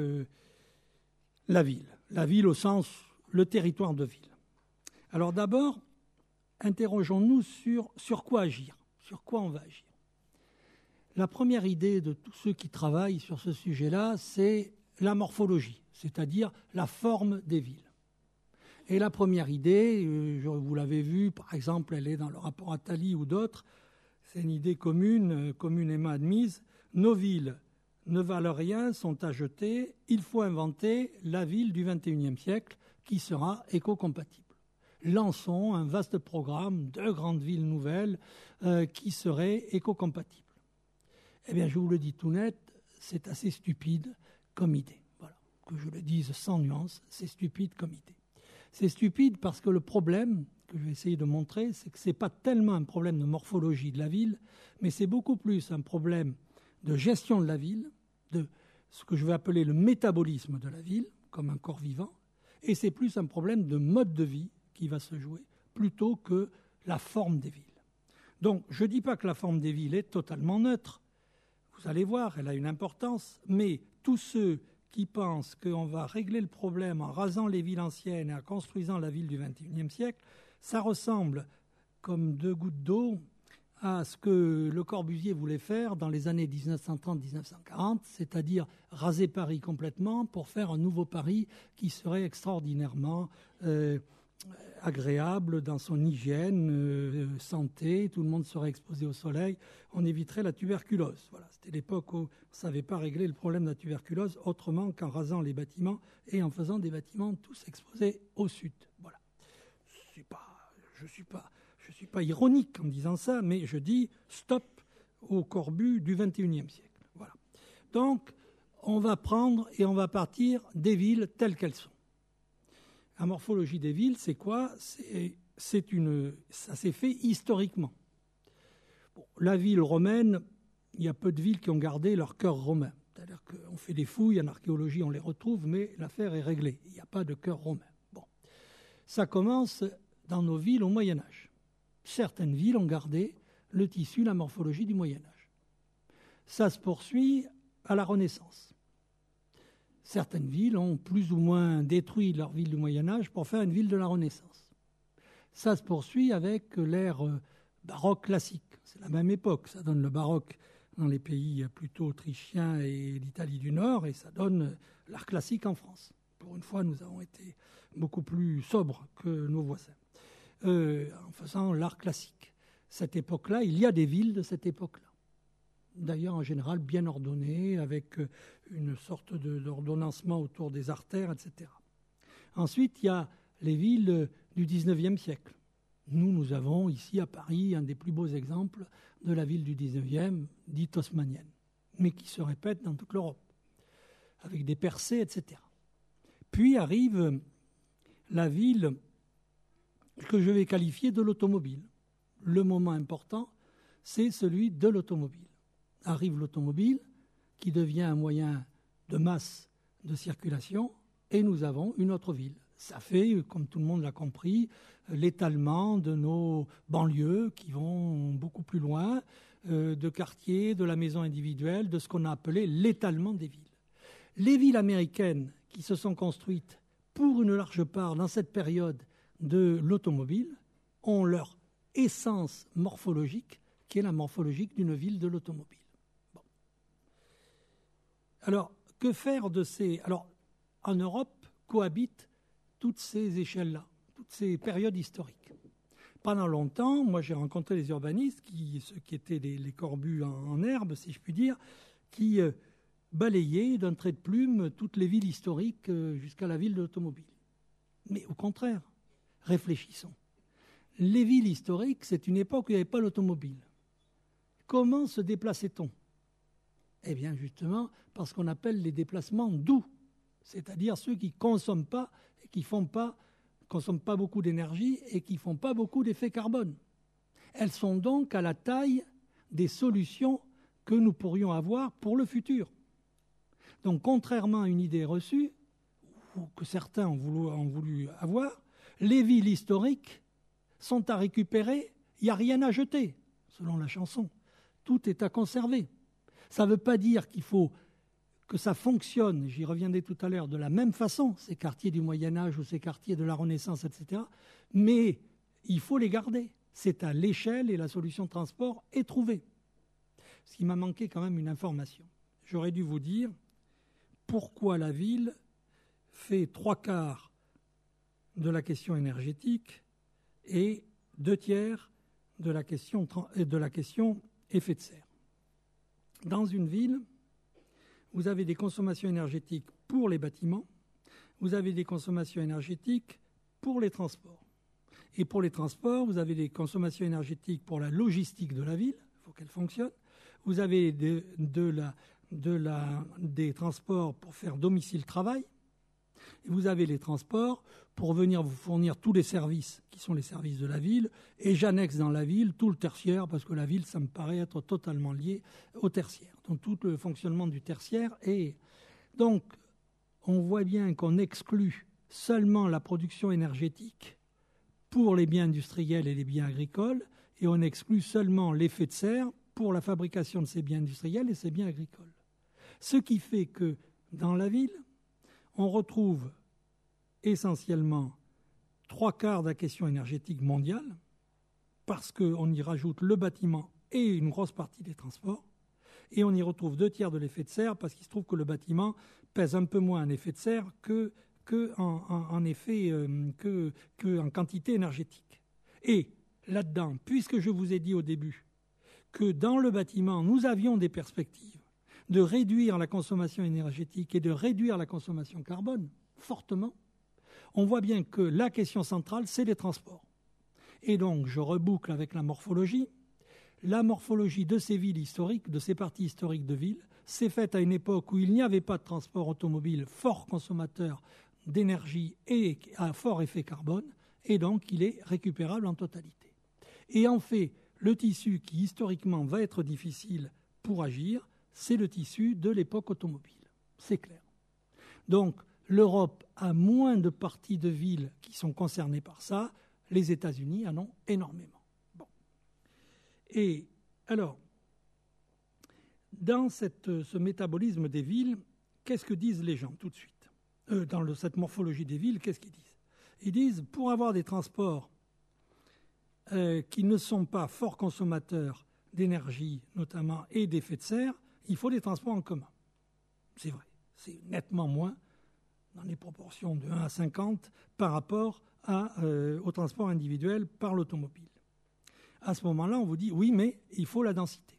ville au sens, le territoire de ville. Alors d'abord, interrogeons-nous sur quoi agir, sur quoi on va agir. La première idée de tous ceux qui travaillent sur ce sujet-là, c'est la morphologie, c'est-à-dire la forme des villes. Et la première idée, vous l'avez vu, par exemple, elle est dans le rapport Attali ou d'autres, c'est une idée communément admise, nos villes ne valent rien, sont à jeter, il faut inventer la ville du XXIe siècle qui sera éco-compatible. Lançons un vaste programme de grandes villes nouvelles qui seraient éco-compatibles. Eh bien, je vous le dis tout net, c'est assez stupide comme idée. Voilà. que je le dise sans nuance, c'est stupide comme idée. C'est stupide parce que le problème que je vais essayer de montrer, c'est que ce n'est pas tellement un problème de morphologie de la ville, mais c'est beaucoup plus un problème de gestion de la ville, de ce que je vais appeler le métabolisme de la ville, comme un corps vivant, et c'est plus un problème de mode de vie qui va se jouer, plutôt que la forme des villes. Donc, je ne dis pas que la forme des villes est totalement neutre. Vous allez voir, elle a une importance, mais tous ceux qui pensent qu'on va régler le problème en rasant les villes anciennes et en construisant la ville du XXIe siècle, ça ressemble comme deux gouttes d'eau à ce que Le Corbusier voulait faire dans les années 1930-1940, c'est-à-dire raser Paris complètement pour faire un nouveau Paris qui serait extraordinairement agréable dans son hygiène, santé, tout le monde serait exposé au soleil, on éviterait la tuberculose. Voilà, c'était l'époque où on ne savait pas régler le problème de la tuberculose autrement qu'en rasant les bâtiments et en faisant des bâtiments tous exposés au sud. Voilà. Je suis pas ironique en disant ça, mais je dis stop au Corbu du XXIe siècle. Voilà. Donc, on va prendre et on va partir des villes telles qu'elles sont. La morphologie des villes, c'est quoi ? Ça s'est fait historiquement. Bon, la ville romaine, il y a peu de villes qui ont gardé leur cœur romain. C'est-à-dire qu'on fait des fouilles, en archéologie on les retrouve, mais l'affaire est réglée. Il n'y a pas de cœur romain. Bon. Ça commence dans nos villes au Moyen-Âge. Certaines villes ont gardé le tissu, la morphologie du Moyen-Âge. Ça se poursuit à la Renaissance. Certaines villes ont plus ou moins détruit leur ville du Moyen-Âge pour faire une ville de la Renaissance. Ça se poursuit avec l'ère baroque classique. C'est la même époque. Ça donne le baroque dans les pays plutôt autrichiens et l'Italie du Nord, et ça donne l'art classique en France. Pour une fois, nous avons été beaucoup plus sobres que nos voisins en faisant l'art classique. Cette époque-là, il y a des villes de cette époque-là. D'ailleurs, en général, bien ordonnées, avec une sorte d'ordonnancement autour des artères, etc. Ensuite, il y a les villes du XIXe siècle. Nous avons ici à Paris un des plus beaux exemples de la ville du XIXe, dite haussmannienne, mais qui se répète dans toute l'Europe, avec des percées, etc. Puis arrive la ville que je vais qualifier de l'automobile. Le moment important, c'est celui de l'automobile. Arrive l'automobile, qui devient un moyen de masse de circulation, et nous avons une autre ville. Ça fait, comme tout le monde l'a compris, l'étalement de nos banlieues qui vont beaucoup plus loin, de quartiers, de la maison individuelle, de ce qu'on a appelé l'étalement des villes. Les villes américaines qui se sont construites pour une large part dans cette période de l'automobile ont leur essence morphologique, qui est la morphologique d'une ville de l'automobile. Bon. Alors, que faire de ces... Alors, en Europe, cohabitent toutes ces échelles-là, toutes ces périodes historiques. Pendant longtemps, moi j'ai rencontré des urbanistes, ceux qui étaient les corbus en herbe, si je puis dire, qui balayaient d'un trait de plume toutes les villes historiques jusqu'à la ville de l'automobile. Mais au contraire, réfléchissons. Les villes historiques, c'est une époque où il n'y avait pas l'automobile. Comment se déplaçait-on ? Eh bien, justement, parce qu'on appelle les déplacements doux, c'est-à-dire ceux qui ne consomment pas et qui consomment pas beaucoup d'énergie et qui ne font pas beaucoup d'effet carbone. Elles sont donc à la taille des solutions que nous pourrions avoir pour le futur. Donc, contrairement à une idée reçue, ou que certains ont voulu avoir, les villes historiques sont à récupérer, il n'y a rien à jeter, selon la chanson. Tout est à conserver. Ça ne veut pas dire qu'il faut que ça fonctionne, j'y reviendrai tout à l'heure, de la même façon, ces quartiers du Moyen-Âge ou ces quartiers de la Renaissance, etc. Mais il faut les garder. C'est à l'échelle et la solution de transport est trouvée. Ce qui m'a manqué quand même une information. J'aurais dû vous dire pourquoi la ville fait 3/4 de la question énergétique et 2/3 de la question effet de serre. Dans une ville, vous avez des consommations énergétiques pour les bâtiments, vous avez des consommations énergétiques pour les transports. Et pour les transports, vous avez des consommations énergétiques pour la logistique de la ville, il faut qu'elle fonctionne. Vous avez des transports pour faire domicile-travail, Et vous avez les transports pour venir vous fournir tous les services qui sont les services de la ville, et j'annexe dans la ville tout le tertiaire, parce que la ville, ça me paraît être totalement lié au tertiaire. Donc tout le fonctionnement du tertiaire. Et donc, on voit bien qu'on exclut seulement la production énergétique pour les biens industriels et les biens agricoles, et on exclut seulement l'effet de serre pour la fabrication de ces biens industriels et ces biens agricoles. Ce qui fait que dans la ville, on retrouve essentiellement 3/4 de la question énergétique mondiale, parce qu'on y rajoute le bâtiment et une grosse partie des transports, et on y retrouve 2/3 de l'effet de serre, parce qu'il se trouve que le bâtiment pèse un peu moins en effet de serre en quantité énergétique. Et là-dedans, puisque je vous ai dit au début que dans le bâtiment, nous avions des perspectives de réduire la consommation énergétique et de réduire la consommation carbone fortement, on voit bien que la question centrale, c'est les transports. Et donc, je reboucle avec la morphologie. La morphologie de ces villes historiques, de ces parties historiques de villes, s'est faite à une époque où il n'y avait pas de transport automobile fort consommateur d'énergie et à fort effet carbone, et donc il est récupérable en totalité. Et en fait, le tissu qui historiquement va être difficile pour agir, c'est le tissu de l'époque automobile. C'est clair. Donc, l'Europe a moins de parties de villes qui sont concernées par ça. Les États-Unis en ont énormément. Bon. Et alors, dans ce métabolisme des villes, qu'est-ce que disent les gens tout de suite ? Dans cette morphologie des villes, qu'est-ce qu'ils disent ? Ils disent, pour avoir des transports qui ne sont pas forts consommateurs d'énergie, notamment, et d'effet de serre, il faut des transports en commun. C'est vrai, c'est nettement moins, dans les proportions de 1 à 50, par rapport au transport individuel par l'automobile. À ce moment-là, on vous dit, oui, mais il faut la densité.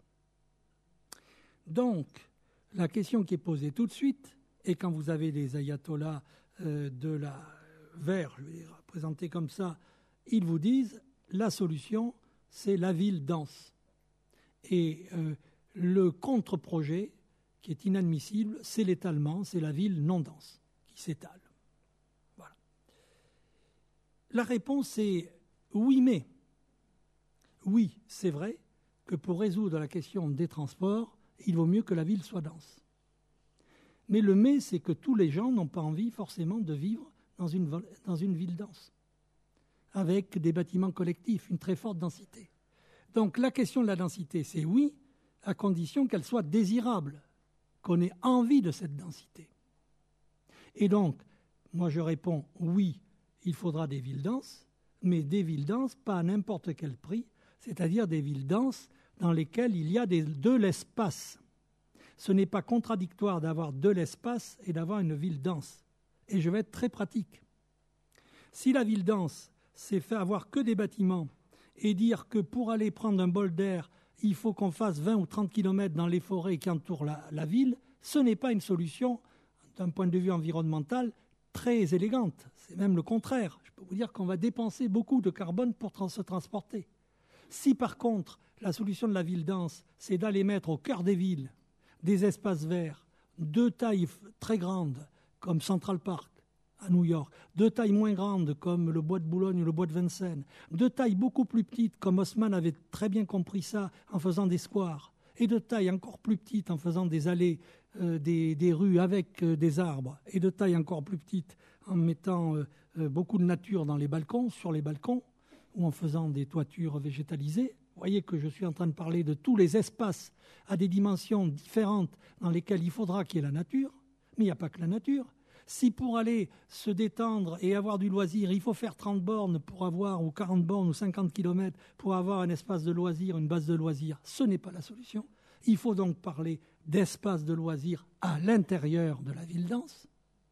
Donc, la question qui est posée tout de suite, et quand vous avez les ayatollahs de la verre, je vais les représenter comme ça, ils vous disent, la solution, c'est la ville dense. Et le contre-projet, qui est inadmissible, c'est l'étalement, c'est la ville non dense, qui s'étale. Voilà. La réponse est oui, mais. Oui, c'est vrai que pour résoudre la question des transports, il vaut mieux que la ville soit dense. Mais le mais, c'est que tous les gens n'ont pas envie forcément de vivre dans une ville dense, avec des bâtiments collectifs, une très forte densité. Donc la question de la densité, c'est oui, à condition qu'elle soit désirable, qu'on ait envie de cette densité. Et donc, moi je réponds oui, il faudra des villes denses, mais des villes denses pas à n'importe quel prix, c'est-à-dire des villes denses dans lesquelles il y a de l'espace. Ce n'est pas contradictoire d'avoir de l'espace et d'avoir une ville dense. Et je vais être très pratique. Si la ville dense, c'est faire avoir que des bâtiments et dire que pour aller prendre un bol d'air, il faut qu'on fasse 20 ou 30 km dans les forêts qui entourent la ville, ce n'est pas une solution, d'un point de vue environnemental, très élégante. C'est même le contraire. Je peux vous dire qu'on va dépenser beaucoup de carbone pour se transporter. Si par contre, la solution de la ville dense, c'est d'aller mettre au cœur des villes des espaces verts de taille très grande, comme Central Park à New York, de taille moins grande comme le bois de Boulogne ou le bois de Vincennes, de taille beaucoup plus petite comme Haussmann avait très bien compris ça en faisant des squares, et de taille encore plus petite en faisant des allées, des rues avec des arbres, et de taille encore plus petite en mettant beaucoup de nature dans les balcons, sur les balcons, ou en faisant des toitures végétalisées. Vous voyez que je suis en train de parler de tous les espaces à des dimensions différentes dans lesquels il faudra qu'il y ait la nature, mais il n'y a pas que la nature. Si pour aller se détendre et avoir du loisir, il faut faire 30 bornes pour avoir, ou 40 bornes ou 50 km pour avoir un espace de loisir, une base de loisir, ce n'est pas la solution. Il faut donc parler d'espace de loisir à l'intérieur de la ville dense,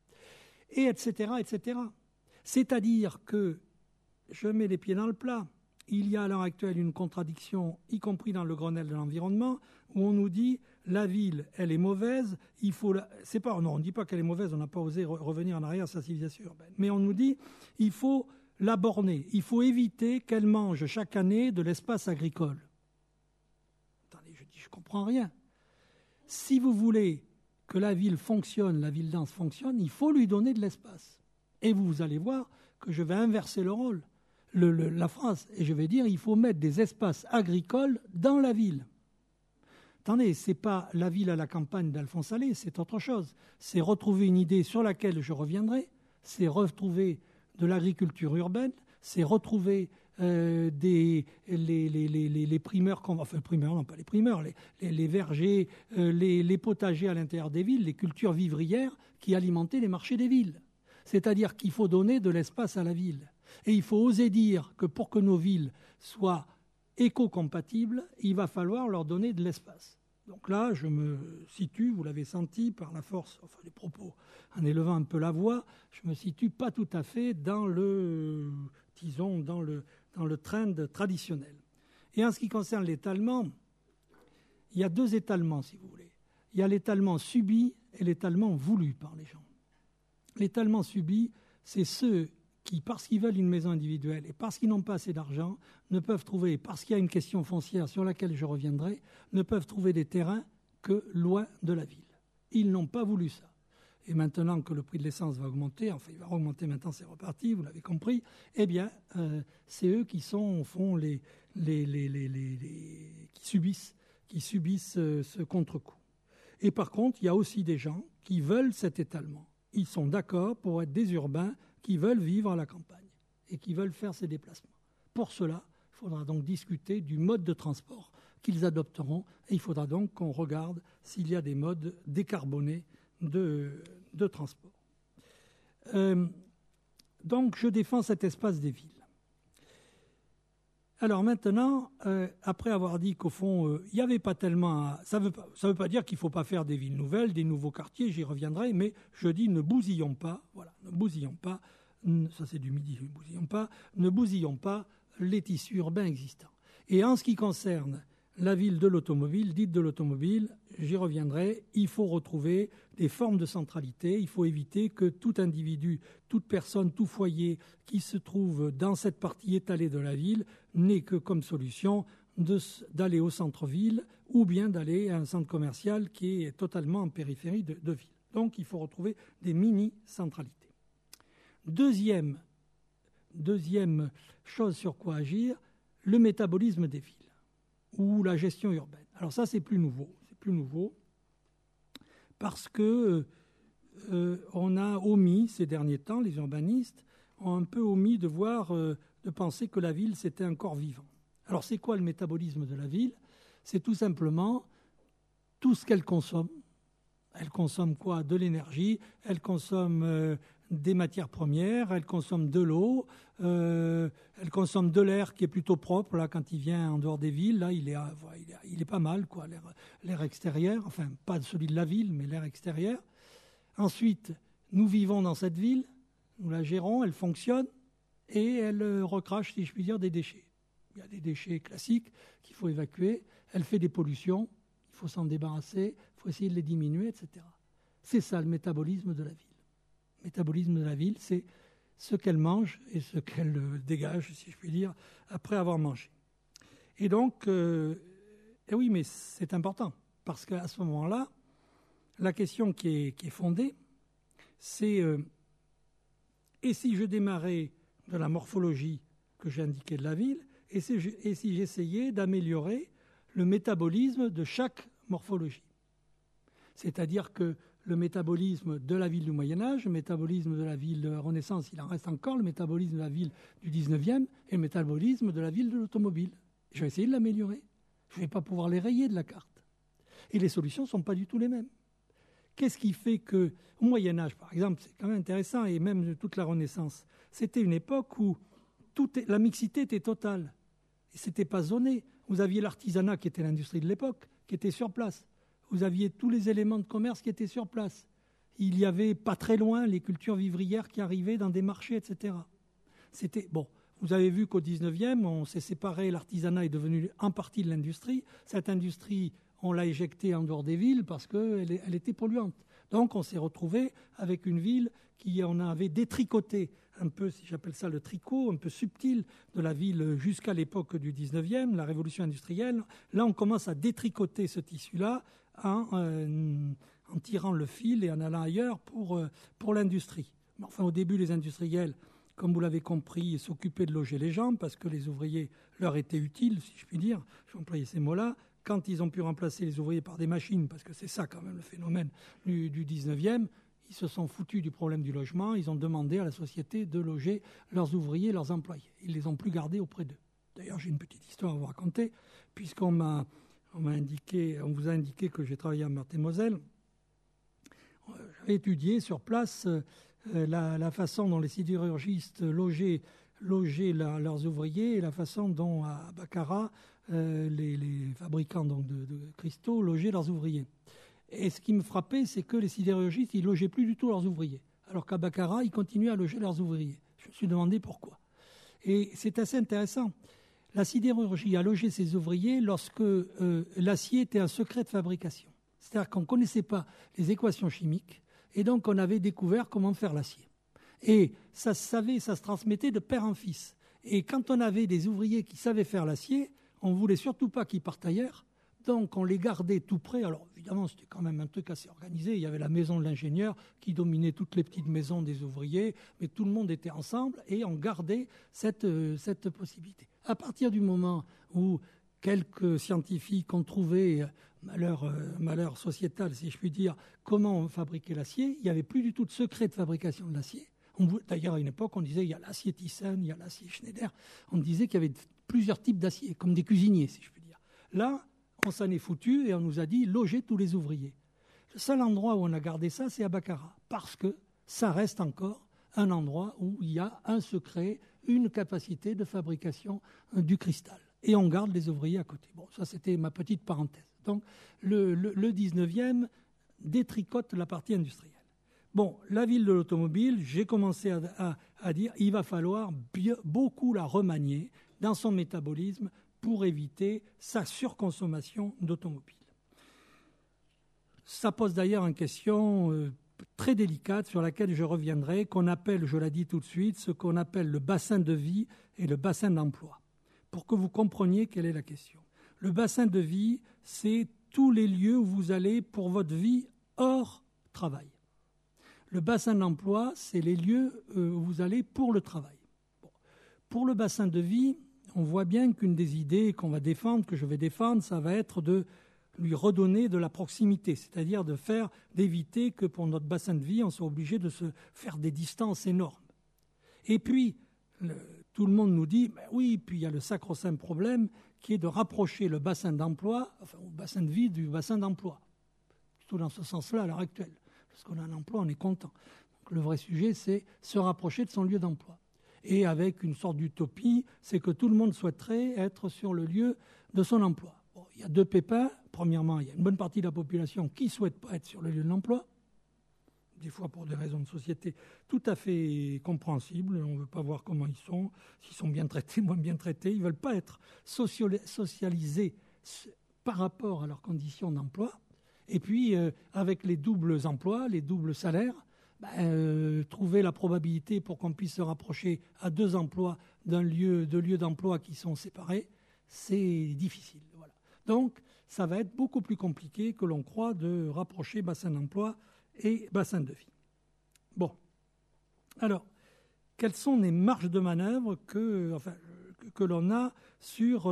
et etc., etc. C'est-à-dire que, je mets les pieds dans le plat, il y a à l'heure actuelle une contradiction, y compris dans le Grenelle de l'environnement, où on nous dit la ville, elle est mauvaise, il faut c'est pas, non, on ne dit pas qu'elle est mauvaise, on n'a pas osé revenir en arrière à sa civilisation urbaine, mais on nous dit il faut la borner, il faut éviter qu'elle mange chaque année de l'espace agricole. Attendez, je dis, je comprends rien. Si vous voulez que la ville fonctionne, la ville dense fonctionne, il faut lui donner de l'espace. Et vous allez voir que je vais inverser le rôle, la phrase, et je vais dire il faut mettre des espaces agricoles dans la ville. Attendez, ce n'est pas la ville à la campagne d'Alphonse Allais, c'est autre chose. C'est retrouver une idée sur laquelle je reviendrai, c'est retrouver de l'agriculture urbaine, c'est retrouver les primeurs, enfin primeurs, non pas les primeurs, les vergers, les potagers à l'intérieur des villes, les cultures vivrières qui alimentaient les marchés des villes. C'est-à-dire qu'il faut donner de l'espace à la ville. Et il faut oser dire que pour que nos villes soient éco-compatibles, il va falloir leur donner de l'espace. Donc là, je me situe, vous l'avez senti par la force, enfin les propos, en élevant un peu la voix, je me situe pas tout à fait dans le, disons, dans le trend traditionnel. Et en ce qui concerne l'étalement, il y a deux étalements, si vous voulez. Il y a l'étalement subi et l'étalement voulu par les gens. L'étalement subi, c'est ceux qui, parce qu'ils veulent une maison individuelle et parce qu'ils n'ont pas assez d'argent, ne peuvent trouver, parce qu'il y a une question foncière sur laquelle je reviendrai, ne peuvent trouver des terrains que loin de la ville. Ils n'ont pas voulu ça. Et maintenant que le prix de l'essence va augmenter, enfin il va augmenter maintenant, c'est reparti, vous l'avez compris, eh bien c'est eux qui sont au fond qui subissent ce contre-coup. Et par contre, il y a aussi des gens qui veulent cet étalement. Ils sont d'accord pour être des urbains qui veulent vivre à la campagne et qui veulent faire ces déplacements. Pour cela, il faudra donc discuter du mode de transport qu'ils adopteront et il faudra donc qu'on regarde s'il y a des modes décarbonés de transport. Donc, je défends cet espace des villes. Alors maintenant, après avoir dit qu'au fond, il n'y avait pas tellement... Ça veut pas dire qu'il ne faut pas faire des villes nouvelles, des nouveaux quartiers, j'y reviendrai, mais je dis ne bousillons pas, voilà, ne bousillons pas, ça c'est du midi, ne bousillons pas les tissus urbains existants. Et en ce qui concerne la ville de l'automobile, dite de l'automobile, j'y reviendrai, il faut retrouver des formes de centralité, il faut éviter que tout individu, toute personne, tout foyer qui se trouve dans cette partie étalée de la ville n'ait que comme solution d'aller au centre-ville ou bien d'aller à un centre commercial qui est totalement en périphérie de ville. Donc il faut retrouver des mini-centralités. Deuxième chose sur quoi agir, le métabolisme des villes ou la gestion urbaine. Alors ça, c'est plus nouveau parce que on a omis ces derniers temps, les urbanistes ont un peu omis de penser que la ville, c'était un corps vivant. Alors c'est quoi le métabolisme de la ville? C'est tout simplement tout ce qu'elle consomme. Elle consomme quoi? De l'énergie, elle consomme des matières premières, elle consomme de l'eau, elle consomme de l'air qui est plutôt propre. Là, quand il vient en dehors des villes, là, il est pas mal, quoi, l'air extérieur, enfin pas celui de la ville, mais l'air extérieur. Ensuite, nous vivons dans cette ville, nous la gérons, elle fonctionne et elle recrache, si je puis dire, des déchets. Il y a des déchets classiques qu'il faut évacuer, elle fait des pollutions, il faut s'en débarrasser, il faut essayer de les diminuer, etc. C'est ça le métabolisme de la ville. Le métabolisme de la ville, c'est ce qu'elle mange et ce qu'elle dégage, si je puis dire, après avoir mangé. Et donc, oui, mais c'est important, parce qu'à ce moment-là, la question qui est fondée, c'est et si je démarrais de la morphologie que j'ai indiquée de la ville, et si j'essayais d'améliorer le métabolisme de chaque morphologie. C'est-à-dire que le métabolisme de la ville du Moyen-Âge, le métabolisme de la ville de la Renaissance, il en reste encore, le métabolisme de la ville du 19e et le métabolisme de la ville de l'automobile. Je vais essayer de l'améliorer. Je ne vais pas pouvoir les rayer de la carte. Et les solutions ne sont pas du tout les mêmes. Qu'est-ce qui fait qu'au Moyen-Âge, par exemple, c'est quand même intéressant, et même toute la Renaissance, c'était une époque où la mixité était totale. Et ce n'était pas zoné. Vous aviez l'artisanat qui était l'industrie de l'époque, qui était sur place. Vous aviez tous les éléments de commerce qui étaient sur place. Il y avait pas très loin les cultures vivrières qui arrivaient dans des marchés, etc. C'était bon. Vous avez vu qu'au 19e, on s'est séparé, l'artisanat est devenu en partie de l'industrie. Cette industrie, on l'a éjectée en dehors des villes parce qu'elle était polluante. Donc on s'est retrouvé avec une ville qui on avait détricoté un peu, si j'appelle ça le tricot, un peu subtil de la ville jusqu'à l'époque du 19e, la révolution industrielle. Là, on commence à détricoter ce tissu-là en en tirant le fil et en allant ailleurs pour l'industrie. Mais enfin, au début, les industriels, comme vous l'avez compris, s'occupaient de loger les gens parce que les ouvriers leur étaient utiles, si je puis dire. Je vais employer ces mots-là. Quand ils ont pu remplacer les ouvriers par des machines, parce que c'est ça quand même le phénomène du 19e, ils se sont foutus du problème du logement. Ils ont demandé à la société de loger leurs ouvriers, leurs employés. Ils ne les ont plus gardés auprès d'eux. D'ailleurs, j'ai une petite histoire à vous raconter, puisqu'on vous a indiqué que j'ai travaillé à Meurthe-et-Moselle. J'avais étudié sur place la façon dont les sidérurgistes logeaient leurs ouvriers et la façon dont à Baccarat, les fabricants donc, de cristaux logeaient leurs ouvriers. Et ce qui me frappait, c'est que les sidérurgistes, ils logeaient plus du tout leurs ouvriers, alors qu'à Baccarat, ils continuaient à loger leurs ouvriers. Je me suis demandé pourquoi. Et c'est assez intéressant. La sidérurgie a logé ses ouvriers lorsque l'acier était un secret de fabrication. C'est-à-dire qu'on ne connaissait pas les équations chimiques, et donc on avait découvert comment faire l'acier. Et ça se transmettait de père en fils. Et quand on avait des ouvriers qui savaient faire l'acier, on ne voulait surtout pas qu'ils partent ailleurs, donc on les gardait tout près. Alors évidemment, c'était quand même un truc assez organisé. Il y avait la maison de l'ingénieur qui dominait toutes les petites maisons des ouvriers, mais tout le monde était ensemble et on gardait cette possibilité. À partir du moment où quelques scientifiques ont trouvé, malheur sociétal si je puis dire, comment fabriquer l'acier, il n'y avait plus du tout de secret de fabrication de l'acier. D'ailleurs, à une époque, on disait il y a l'acier Thyssen, il y a l'acier Schneider. On disait qu'il y avait plusieurs types d'acier, comme des cuisiniers, si je puis dire. Là, on s'en est foutu et on nous a dit logez tous les ouvriers. Le seul endroit où on a gardé ça, c'est à Baccarat, parce que ça reste encore un endroit où il y a un secret, une capacité de fabrication du cristal. Et on garde les ouvriers à côté. Bon, ça, c'était ma petite parenthèse. Donc, le 19e détricote la partie industrielle. Bon, la ville de l'automobile, j'ai commencé à dire il va falloir beaucoup la remanier dans son métabolisme pour éviter sa surconsommation d'automobiles. Ça pose d'ailleurs une question très délicate sur laquelle je reviendrai, qu'on appelle, je l'ai dit tout de suite, ce qu'on appelle le bassin de vie et le bassin d'emploi, pour que vous compreniez quelle est la question. Le bassin de vie, c'est tous les lieux où vous allez pour votre vie hors travail. Le bassin d'emploi, c'est les lieux où vous allez pour le travail. Bon. Pour le bassin de vie, on voit bien qu'une des idées qu'on va défendre, que je vais défendre, ça va être de lui redonner de la proximité, c'est-à-dire d'éviter que pour notre bassin de vie, on soit obligé de se faire des distances énormes. Et puis, tout le monde nous dit, ben oui, puis il y a le sacro-saint problème qui est de rapprocher le bassin d'emploi, enfin, le bassin de vie du bassin d'emploi. Plutôt dans ce sens-là à l'heure actuelle. Parce qu'on a un emploi, on est content. Donc, le vrai sujet, c'est se rapprocher de son lieu d'emploi. Et avec une sorte d'utopie, c'est que tout le monde souhaiterait être sur le lieu de son emploi. Bon, il y a deux pépins. Premièrement, il y a une bonne partie de la population qui ne souhaite pas être sur le lieu de l'emploi, des fois pour des raisons de société tout à fait compréhensibles. On ne veut pas voir comment ils sont, s'ils sont bien traités, moins bien traités. Ils ne veulent pas être socialisés par rapport à leurs conditions d'emploi. Et puis, avec les doubles emplois, les doubles salaires, trouver la probabilité pour qu'on puisse se rapprocher à deux emplois deux lieux d'emploi qui sont séparés, c'est difficile. Voilà. Donc, ça va être beaucoup plus compliqué que l'on croit de rapprocher bassin d'emploi et bassin de vie. Bon. Alors, quelles sont les marges de manœuvre que l'on a sur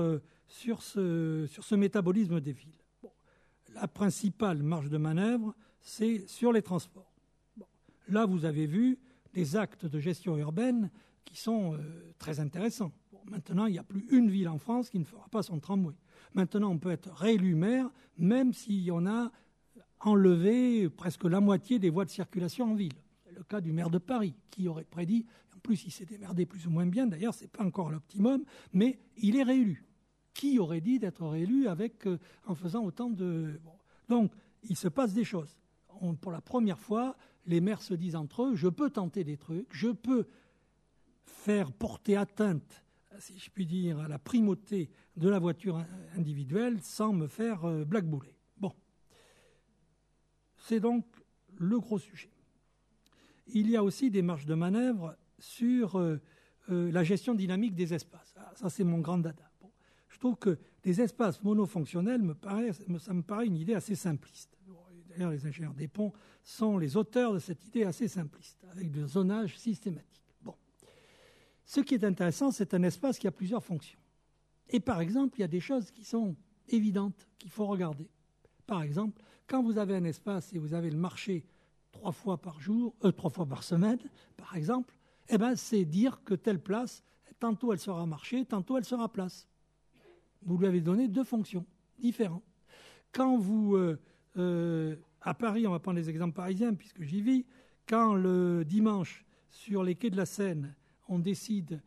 ce métabolisme des villes? La principale marge de manœuvre, c'est sur les transports. Bon. Là, vous avez vu des actes de gestion urbaine qui sont très intéressants. Bon, maintenant, il n'y a plus une ville en France qui ne fera pas son tramway. Maintenant, on peut être réélu maire, même si on a enlevé presque la moitié des voies de circulation en ville. C'est le cas du maire de Paris, qui aurait prédit, en plus il s'est démerdé plus ou moins bien, d'ailleurs, ce n'est pas encore l'optimum, mais il est réélu. Qui aurait dit d'être réélu en faisant autant de... Bon. Donc, il se passe des choses. Pour la première fois, les maires se disent entre eux, je peux tenter des trucs, je peux faire porter atteinte, si je puis dire, à la primauté de la voiture individuelle sans me faire blackbouler. Bon. C'est donc le gros sujet. Il y a aussi des marges de manœuvre sur la gestion dynamique des espaces. Alors, ça, c'est mon grand dada. Je trouve que des espaces monofonctionnels, ça me paraît une idée assez simpliste. D'ailleurs, les ingénieurs des ponts sont les auteurs de cette idée assez simpliste, avec du zonage systématique. Bon. Ce qui est intéressant, c'est un espace qui a plusieurs fonctions. Et par exemple, il y a des choses qui sont évidentes, qu'il faut regarder. Par exemple, quand vous avez un espace et vous avez le marché 3 fois par semaine, par exemple, eh ben, c'est dire que telle place, tantôt elle sera marché, tantôt elle sera place. Vous lui avez donné 2 fonctions différentes. Quand vous, à Paris, on va prendre les exemples parisiens puisque j'y vis, quand le dimanche, sur les quais de la Seine, on décide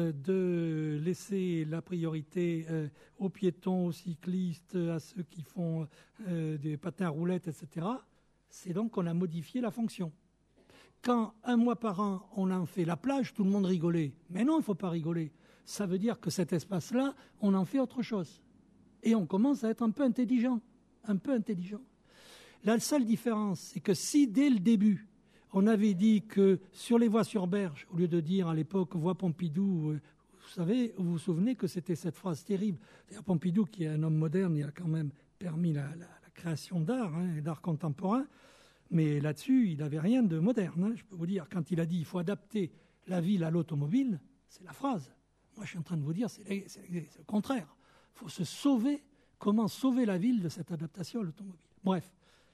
de laisser la priorité aux piétons, aux cyclistes, à ceux qui font des patins à roulettes, etc., c'est donc qu'on a modifié la fonction. Quand 1 mois par an, on en fait la plage, tout le monde rigolait. Mais non, il ne faut pas rigoler. Ça veut dire que cet espace-là, on en fait autre chose. Et on commence à être un peu intelligent. Un peu intelligent. La seule différence, c'est que si dès le début, on avait dit que sur les voies sur berge, au lieu de dire à l'époque voie Pompidou, vous vous souvenez que c'était cette phrase terrible. C'est-à-dire Pompidou, qui est un homme moderne, il a quand même permis la création d'art, d'art contemporain. Mais là-dessus, il n'avait rien de moderne. Je peux vous dire, quand il a dit qu'il faut adapter la ville à l'automobile, c'est la phrase. Moi, je suis en train de vous dire, c'est le contraire. Il faut se sauver. Comment sauver la ville de cette adaptation à l'automobile? Bref,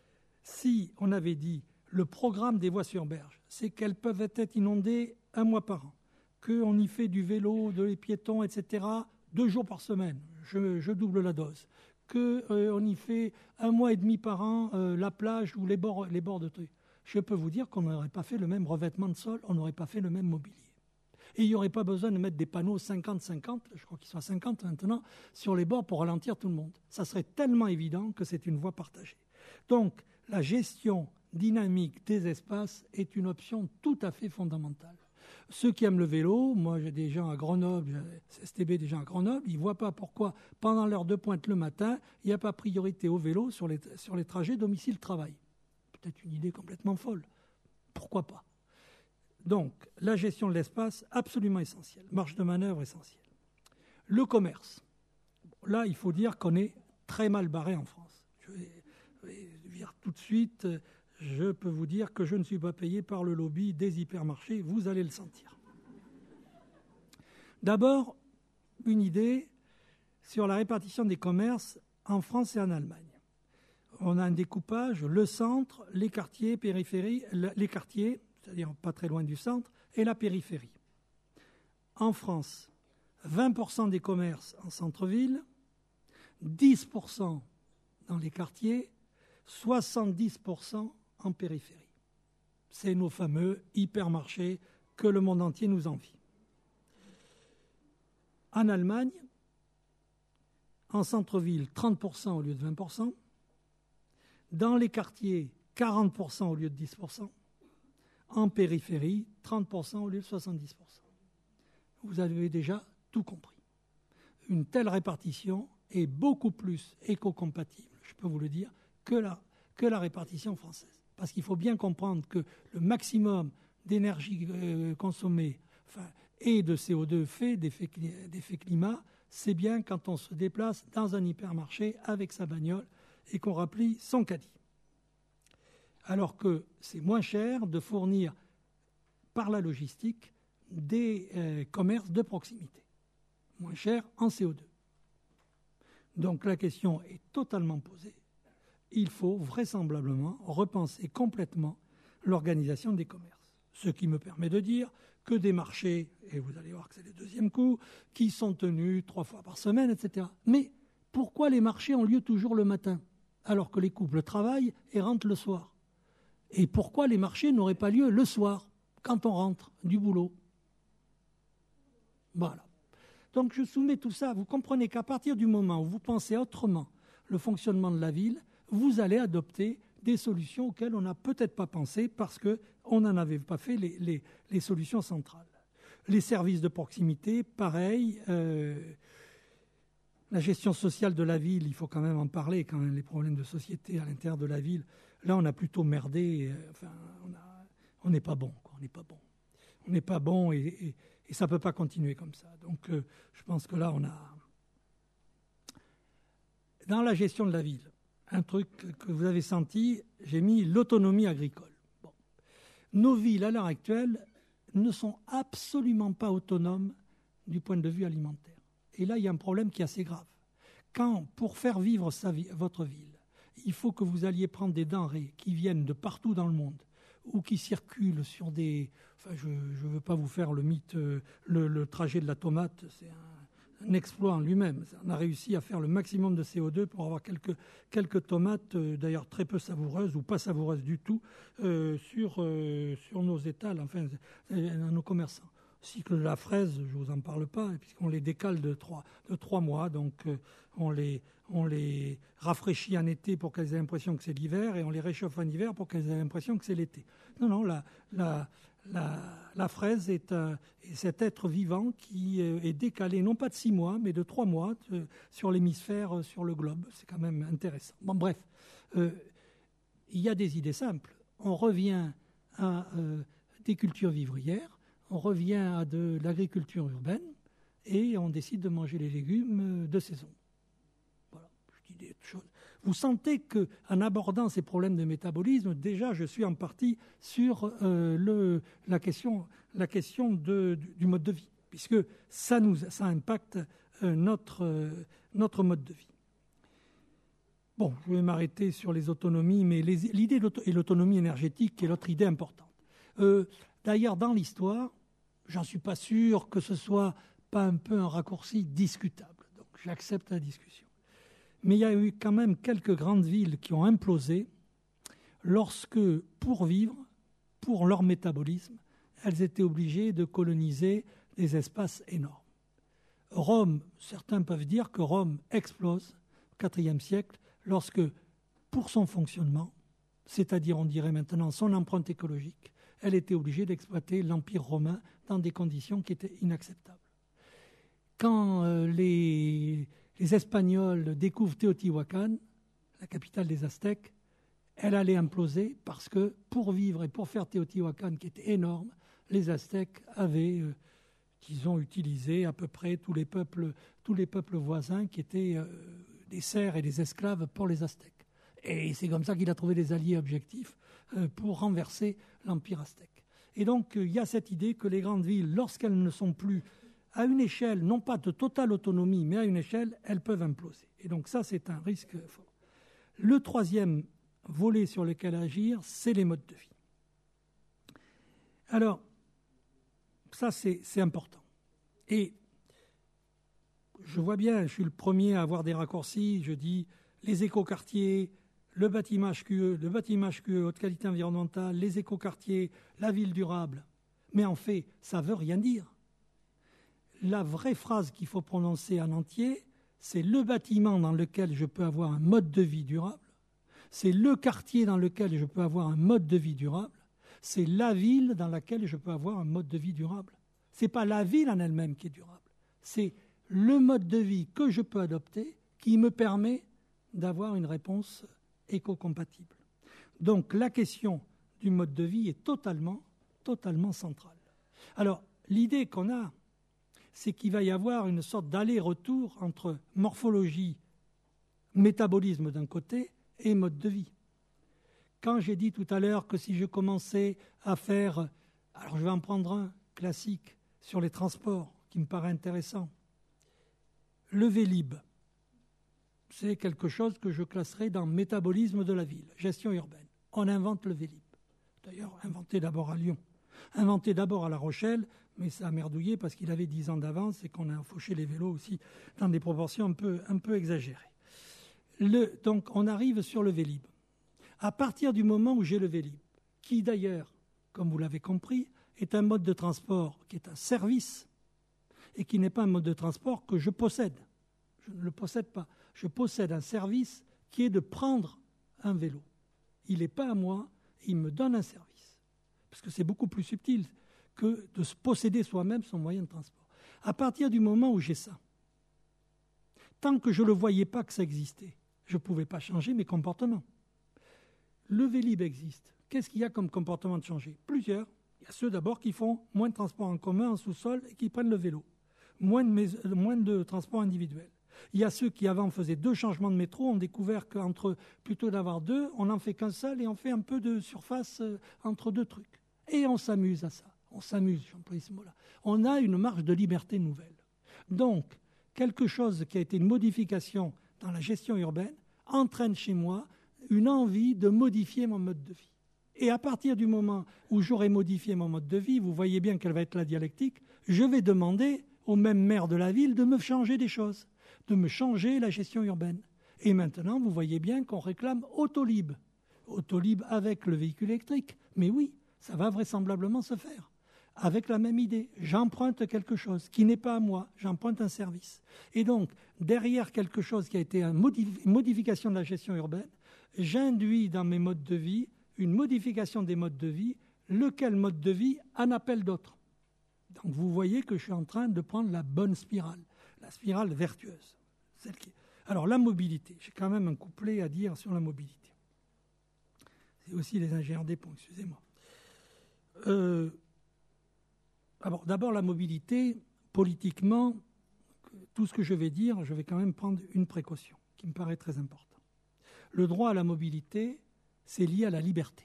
si on avait dit le programme des voies sur berge, c'est qu'elles peuvent être inondées 1 mois par an, qu'on y fait du vélo, des piétons, etc., 2 jours par semaine, je double la dose, qu'on y fait 1 mois et demi par an la plage ou les bords de trucs. Je peux vous dire qu'on n'aurait pas fait le même revêtement de sol, on n'aurait pas fait le même mobilier. Et il n'y aurait pas besoin de mettre des panneaux 50-50, je crois qu'ils sont à 50 maintenant, sur les bords pour ralentir tout le monde. Ça serait tellement évident que c'est une voie partagée. Donc, la gestion dynamique des espaces est une option tout à fait fondamentale. Ceux qui aiment le vélo, moi j'ai des gens à Grenoble, STB des gens à Grenoble, ils ne voient pas pourquoi, pendant l'heure de pointe le matin, il n'y a pas priorité au vélo sur les trajets domicile-travail. Peut-être une idée complètement folle. Pourquoi pas? Donc, la gestion de l'espace, absolument essentielle. Marge de manœuvre essentielle. Le commerce. Là, il faut dire qu'on est très mal barré en France. Je vais dire tout de suite, je peux vous dire que je ne suis pas payé par le lobby des hypermarchés. Vous allez le sentir. D'abord, une idée sur la répartition des commerces en France et en Allemagne. On a un découpage, le centre, les quartiers, périphérie, les quartiers, c'est-à-dire pas très loin du centre, et la périphérie. En France, 20% des commerces en centre-ville, 10% dans les quartiers, 70% en périphérie. C'est nos fameux hypermarchés que le monde entier nous envie. En Allemagne, en centre-ville, 30% au lieu de 20%, dans les quartiers, 40% au lieu de 10%, en périphérie, 30% au lieu de 70%. Vous avez déjà tout compris. Une telle répartition est beaucoup plus éco-compatible, je peux vous le dire, que la répartition française. Parce qu'il faut bien comprendre que le maximum d'énergie consommée et de CO2 fait d'effet climat, c'est bien quand on se déplace dans un hypermarché avec sa bagnole et qu'on remplit son caddie. Alors que c'est moins cher de fournir par la logistique des commerces de proximité. Moins cher en CO2. Donc la question est totalement posée. Il faut vraisemblablement repenser complètement l'organisation des commerces. Ce qui me permet de dire que des marchés, et vous allez voir que c'est le deuxième coup, qui sont tenus 3 fois par semaine, etc. Mais pourquoi les marchés ont lieu toujours le matin, alors que les couples travaillent et rentrent le soir? Et pourquoi les marchés n'auraient pas lieu le soir, quand on rentre du boulot? Voilà. Donc je soumets tout ça. Vous comprenez qu'à partir du moment où vous pensez autrement le fonctionnement de la ville, vous allez adopter des solutions auxquelles on n'a peut-être pas pensé parce qu'on n'en avait pas fait les solutions centrales. Les services de proximité, pareil. La gestion sociale de la ville, il faut quand même en parler, quand même, les problèmes de société à l'intérieur de la ville. Là, on a plutôt merdé. On n'est pas bon, quoi, on n'est pas bon. On n'est pas bon et ça ne peut pas continuer comme ça. Donc, je pense que là, on a... Dans la gestion de la ville, un truc que vous avez senti, j'ai mis l'autonomie agricole. Bon. Nos villes, à l'heure actuelle, ne sont absolument pas autonomes du point de vue alimentaire. Et là, il y a un problème qui est assez grave. Quand, pour faire vivre votre ville, il faut que vous alliez prendre des denrées qui viennent de partout dans le monde ou qui circulent sur des... Enfin, je ne veux pas vous faire le mythe, le trajet de la tomate, c'est un exploit en lui-même. On a réussi à faire le maximum de CO2 pour avoir quelques tomates, d'ailleurs très peu savoureuses ou pas savoureuses du tout, sur nos étals, enfin, dans nos commerçants. Le cycle de la fraise, je ne vous en parle pas, puisqu'on les décale de 3 mois, donc on les rafraîchit en été pour qu'elles aient l'impression que c'est l'hiver, et on les réchauffe en hiver pour qu'elles aient l'impression que c'est l'été. Non, la fraise est cet être vivant qui est décalé, non pas de 6 mois, mais de 3 mois sur l'hémisphère, sur le globe. C'est quand même intéressant. Bon, bref, il y a des idées simples. On revient à des cultures vivrières, on revient à de l'agriculture urbaine, et on décide de manger les légumes de saison. Voilà, je dis des choses. Vous sentez qu'en abordant ces problèmes de métabolisme, déjà, je suis en partie sur la question du mode de vie, puisque ça impacte notre mode de vie. Bon, je vais m'arrêter sur les autonomies, mais l'idée et l'autonomie énergétique est l'autre idée importante. D'ailleurs, dans l'histoire, j'en suis pas sûr que ce soit pas un peu un raccourci discutable. Donc, j'accepte la discussion. Mais il y a eu quand même quelques grandes villes qui ont implosé lorsque, pour vivre, pour leur métabolisme, elles étaient obligées de coloniser des espaces énormes. Rome, certains peuvent dire que Rome explose au IVe siècle lorsque, pour son fonctionnement, c'est-à-dire on dirait maintenant son empreinte écologique, elle était obligée d'exploiter l'Empire romain dans des conditions qui étaient inacceptables. Quand les Espagnols découvrent Teotihuacan, la capitale des Aztèques, elle allait imploser parce que pour vivre et pour faire Teotihuacan, qui était énorme, les Aztèques avaient, utilisé à peu près tous les peuples voisins qui étaient des serfs et des esclaves pour les Aztèques. Et c'est comme ça qu'il a trouvé des alliés objectifs pour renverser l'Empire aztèque. Et donc, il y a cette idée que les grandes villes, lorsqu'elles ne sont plus à une échelle, non pas de totale autonomie, mais à une échelle, elles peuvent imploser. Et donc ça, c'est un risque fort. Le troisième volet sur lequel agir, c'est les modes de vie. Alors, ça, c'est important. Et je vois bien, je suis le premier à avoir des raccourcis, je dis les écoquartiers, le bâtiment HQE, haute qualité environnementale, les écoquartiers, la ville durable. Mais en fait, ça ne veut rien dire. La vraie phrase qu'il faut prononcer en entier, c'est le bâtiment dans lequel je peux avoir un mode de vie durable, c'est le quartier dans lequel je peux avoir un mode de vie durable, c'est la ville dans laquelle je peux avoir un mode de vie durable. Ce n'est pas la ville en elle-même qui est durable, c'est le mode de vie que je peux adopter qui me permet d'avoir une réponse éco-compatible. Donc la question du mode de vie est totalement centrale. Alors l'idée qu'on a, c'est qu'il va y avoir une sorte d'aller-retour entre morphologie, métabolisme d'un côté et mode de vie. Quand j'ai dit tout à l'heure que si je commençais à faire, alors je vais en prendre un classique sur les transports qui me paraît intéressant, le Vélib, c'est quelque chose que je classerais dans métabolisme de la ville, gestion urbaine. On invente le Vélib. D'ailleurs, inventé d'abord à Lyon, inventé d'abord à La Rochelle, mais ça a merdouillé parce qu'il avait 10 ans d'avance et qu'on a fauché les vélos aussi dans des proportions un peu exagérées. Donc on arrive sur le Vélib. À partir du moment où j'ai le Vélib, qui d'ailleurs, comme vous l'avez compris, est un mode de transport qui est un service et qui n'est pas un mode de transport que je possède. Je ne le possède pas. Je possède un service qui est de prendre un vélo. Il n'est pas à moi, il me donne un service. Parce que c'est beaucoup plus subtil que de se posséder soi-même son moyen de transport. À partir du moment où j'ai ça, tant que je ne le voyais pas que ça existait, je ne pouvais pas changer mes comportements. Le Vélib existe. Qu'est-ce qu'il y a comme comportement de changer? Plusieurs. Il y a ceux d'abord qui font moins de transport en commun en sous-sol et qui prennent le vélo. Moins de transport individuel. Il y a ceux qui avant faisaient 2 changements de métro, ont découvert qu'entre plutôt d'avoir 2, on n'en fait qu'un seul et on fait un peu de surface entre 2 trucs. Et on s'amuse à ça. On s'amuse, j'emploie ce mot-là. On a une marge de liberté nouvelle. Donc, quelque chose qui a été une modification dans la gestion urbaine entraîne chez moi une envie de modifier mon mode de vie. Et à partir du moment où j'aurai modifié mon mode de vie, vous voyez bien quelle va être la dialectique, je vais demander au même maire de la ville de me changer des choses, de me changer la gestion urbaine. Et maintenant, vous voyez bien qu'on réclame Autolib. Autolib avec le véhicule électrique. Mais oui, ça va vraisemblablement se faire. Avec la même idée, j'emprunte quelque chose qui n'est pas à moi, j'emprunte un service. Et donc, derrière quelque chose qui a été une modification de la gestion urbaine, j'induis dans mes modes de vie une modification des modes de vie, lequel mode de vie en appelle d'autres. Donc vous voyez que je suis en train de prendre la bonne spirale, la spirale vertueuse. Alors la mobilité, j'ai quand même un couplet à dire sur la mobilité. C'est aussi les ingénieurs des ponts, excusez-moi. D'abord la mobilité, politiquement, tout ce que je vais dire, je vais quand même prendre une précaution qui me paraît très importante. Le droit à la mobilité, c'est lié à la liberté.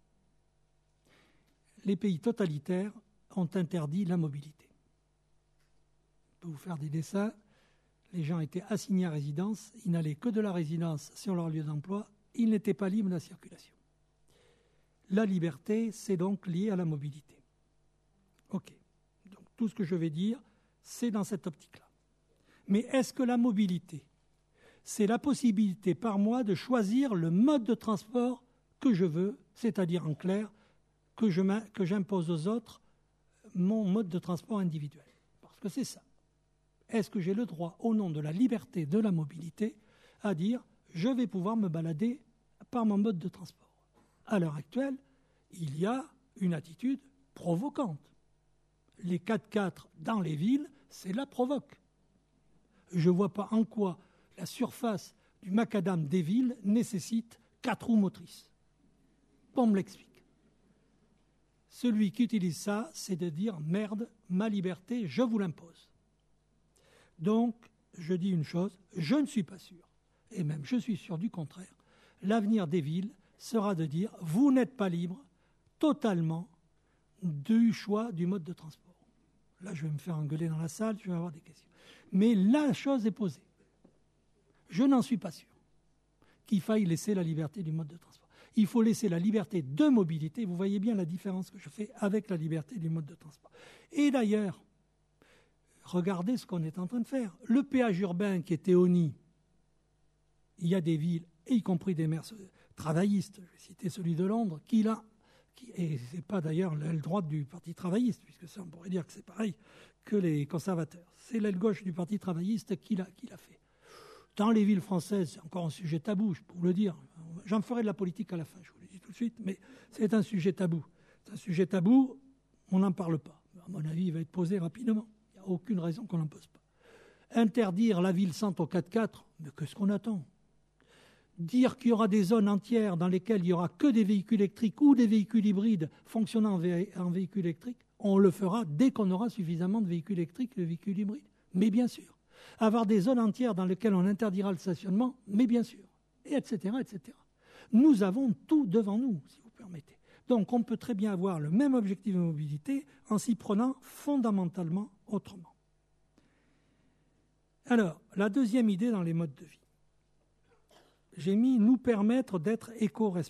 Les pays totalitaires ont interdit la mobilité. Je peux vous faire des dessins. Les gens étaient assignés à résidence, ils n'allaient que de la résidence sur leur lieu d'emploi, ils n'étaient pas libres de la circulation. La liberté, c'est donc lié à la mobilité. Ok. Donc tout ce que je vais dire, c'est dans cette optique-là. Mais est-ce que la mobilité, c'est la possibilité par moi de choisir le mode de transport que je veux, c'est-à-dire en clair, que j'impose aux autres mon mode de transport individuel. Parce que c'est ça. Est-ce que j'ai le droit, au nom de la liberté de la mobilité, à dire je vais pouvoir me balader par mon mode de transport? À l'heure actuelle, il y a une attitude provocante. Les 4x4 dans les villes, c'est la provoque. Je ne vois pas en quoi la surface du macadam des villes nécessite 4 roues motrices. On me l'explique. Celui qui utilise ça, c'est de dire « merde, ma liberté, je vous l'impose ». Donc, je dis une chose, je ne suis pas sûr, et même je suis sûr du contraire, l'avenir des villes sera de dire « vous n'êtes pas libre totalement du choix du mode de transport ». Là, je vais me faire engueuler dans la salle, je vais avoir des questions. Mais la chose est posée. Je n'en suis pas sûr qu'il faille laisser la liberté du mode de transport. Il faut laisser la liberté de mobilité. Vous voyez bien la différence que je fais avec la liberté du mode de transport. Et d'ailleurs, regardez ce qu'on est en train de faire. Le péage urbain qui était honni, il y a des villes, et y compris des maires travaillistes, je vais citer celui de Londres, et ce n'est pas d'ailleurs l'aile droite du Parti travailliste, puisque ça on pourrait dire que c'est pareil que les conservateurs. C'est l'aile gauche du Parti travailliste qui l'a fait. Dans les villes françaises, c'est encore un sujet tabou, je peux vous le dire. J'en ferai de la politique à la fin, je vous le dis tout de suite, mais c'est un sujet tabou. C'est un sujet tabou, on n'en parle pas. À mon avis, il va être posé rapidement. Il n'y a aucune raison qu'on n'en pose pas. Interdire la ville-centre au 4x4, mais qu'est-ce qu'on attend? Dire qu'il y aura des zones entières dans lesquelles il n'y aura que des véhicules électriques ou des véhicules hybrides fonctionnant en véhicules électriques, on le fera dès qu'on aura suffisamment de véhicules électriques et de véhicules hybrides. Mais bien sûr. Avoir des zones entières dans lesquelles on interdira le stationnement, mais bien sûr. Et etc., etc. Nous avons tout devant nous, si vous permettez. Donc on peut très bien avoir le même objectif de mobilité en s'y prenant fondamentalement autrement. Alors, la deuxième idée dans les modes de vie. J'ai mis « nous permettre d'être éco-responsables ».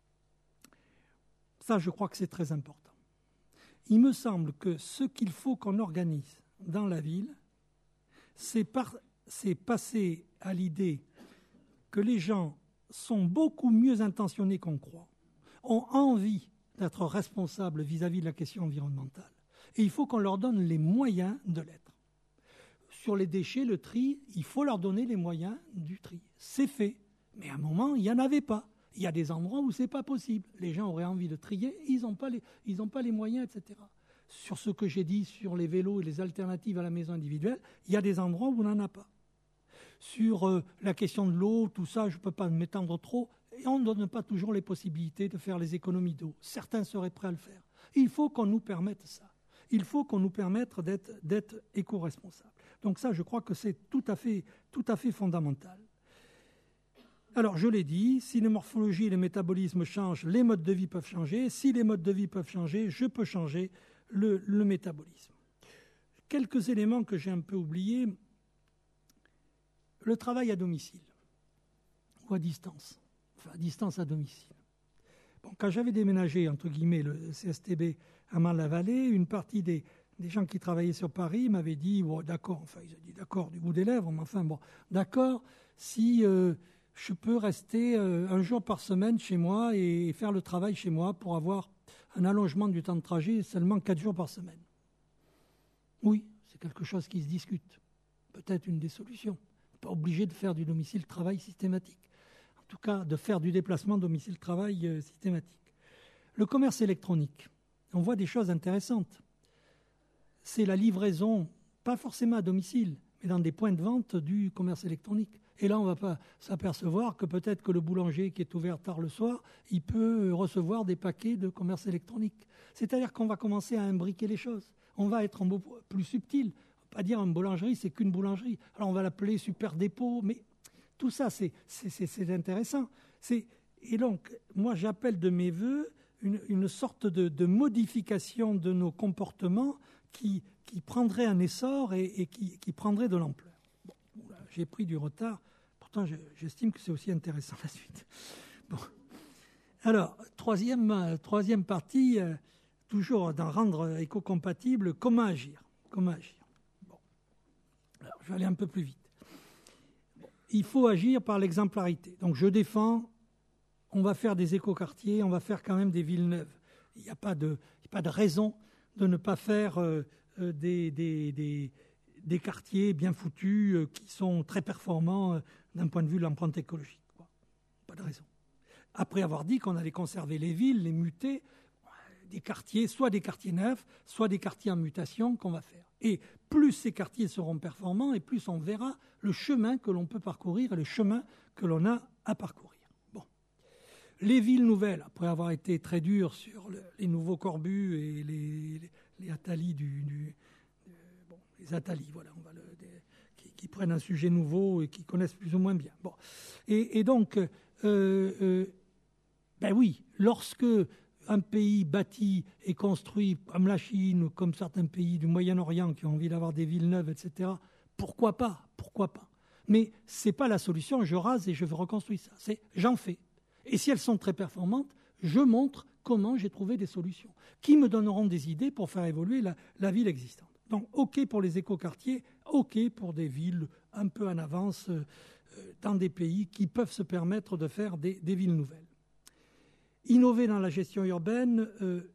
Ça, je crois que c'est très important. Il me semble que ce qu'il faut qu'on organise dans la ville, c'est passer à l'idée que les gens sont beaucoup mieux intentionnés qu'on croit, ont envie d'être responsables vis-à-vis de la question environnementale. Et il faut qu'on leur donne les moyens de l'être. Sur les déchets, le tri, il faut leur donner les moyens du tri. C'est fait. Mais à un moment, il n'y en avait pas. Il y a des endroits où ce n'est pas possible. Les gens auraient envie de trier, ils n'ont pas les moyens, etc. Sur ce que j'ai dit sur les vélos et les alternatives à la maison individuelle, il y a des endroits où on n'en a pas. Sur la question de l'eau, tout ça, je ne peux pas m'étendre trop. Et on ne donne pas toujours les possibilités de faire les économies d'eau. Certains seraient prêts à le faire. Il faut qu'on nous permette ça. il faut qu'on nous permette d'être éco-responsables. Donc ça, je crois que c'est tout à fait fondamental. Alors, je l'ai dit, si les morphologies et les métabolismes changent, les modes de vie peuvent changer. Si les modes de vie peuvent changer, je peux changer le métabolisme. Quelques éléments que j'ai un peu oubliés. Le travail à domicile ou à distance, enfin à distance à domicile. Bon, quand j'avais déménagé, entre guillemets, le CSTB à Marne-la-Vallée, une partie des gens qui travaillaient sur Paris m'avaient dit oh, d'accord, enfin ils ont dit d'accord du bout des lèvres, mais enfin bon, d'accord, si je peux rester un jour par semaine chez moi et faire le travail chez moi pour avoir un allongement du temps de trajet seulement 4 jours par semaine. Oui, c'est quelque chose qui se discute. Peut-être une des solutions. Pas obligé de faire du domicile-travail systématique. En tout cas, de faire du déplacement domicile-travail systématique. Le commerce électronique, on voit des choses intéressantes. C'est la livraison, pas forcément à domicile, mais dans des points de vente du commerce électronique. Et là, on ne va pas s'apercevoir que peut-être que le boulanger qui est ouvert tard le soir, il peut recevoir des paquets de commerce électronique. C'est-à-dire qu'on va commencer à imbriquer les choses. On va être plus subtil. Pas dire une boulangerie, c'est qu'une boulangerie. Alors on va l'appeler super dépôt, mais tout ça, c'est intéressant. Et donc, moi, j'appelle de mes voeux une sorte de modification de nos comportements qui prendrait un essor et qui prendrait de l'ampleur. Bon, j'ai pris du retard, pourtant j'estime que c'est aussi intéressant la suite. Bon. Alors, troisième partie, toujours d'en rendre éco-compatible, comment agir. Alors, je vais aller un peu plus vite. Il faut agir par l'exemplarité. Donc je défends, on va faire des écoquartiers, on va faire quand même des villes neuves. Il n'y a pas de raison de ne pas faire des quartiers bien foutus qui sont très performants d'un point de vue de l'empreinte écologique. Pas de raison. Après avoir dit qu'on allait conserver les villes, les muter, des quartiers, soit des quartiers neufs, soit des quartiers en mutation qu'on va faire. Et plus ces quartiers seront performants, et plus on verra le chemin que l'on peut parcourir et le chemin que l'on a à parcourir. Bon. Les villes nouvelles, après avoir été très dur sur les nouveaux Corbus et les Attali les Attali, voilà, qui prennent un sujet nouveau et qui connaissent plus ou moins bien. Bon. Et donc, ben oui, lorsque un pays bâti et construit comme la Chine ou comme certains pays du Moyen-Orient qui ont envie d'avoir des villes neuves, etc., pourquoi pas. Mais ce n'est pas la solution, je rase et je reconstruis ça. C'est j'en fais. Et si elles sont très performantes, je montre comment j'ai trouvé des solutions qui me donneront des idées pour faire évoluer la ville existante. Donc, OK pour les écoquartiers, OK pour des villes un peu en avance dans des pays qui peuvent se permettre de faire des villes nouvelles. Innover dans la gestion urbaine,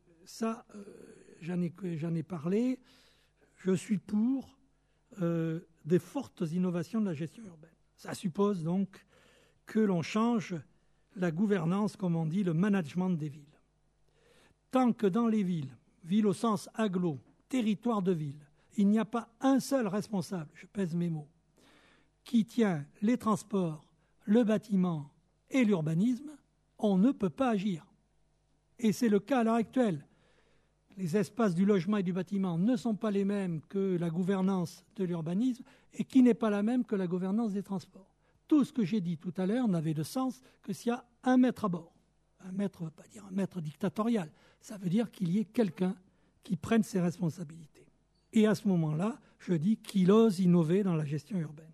j'en ai parlé. Je suis pour des fortes innovations de la gestion urbaine. Ça suppose donc que l'on change la gouvernance, comme on dit, le management des villes. Tant que dans les villes au sens agglo, territoire de ville, il n'y a pas un seul responsable, je pèse mes mots, qui tient les transports, le bâtiment et l'urbanisme, on ne peut pas agir. Et c'est le cas à l'heure actuelle. Les espaces du logement et du bâtiment ne sont pas les mêmes que la gouvernance de l'urbanisme et qui n'est pas la même que la gouvernance des transports. Tout ce que j'ai dit tout à l'heure n'avait de sens que s'il y a un maître à bord. Un maître, ne veut pas dire un maître dictatorial. Ça veut dire qu'il y ait quelqu'un qui prenne ses responsabilités. Et à ce moment-là, je dis qu'il ose innover dans la gestion urbaine.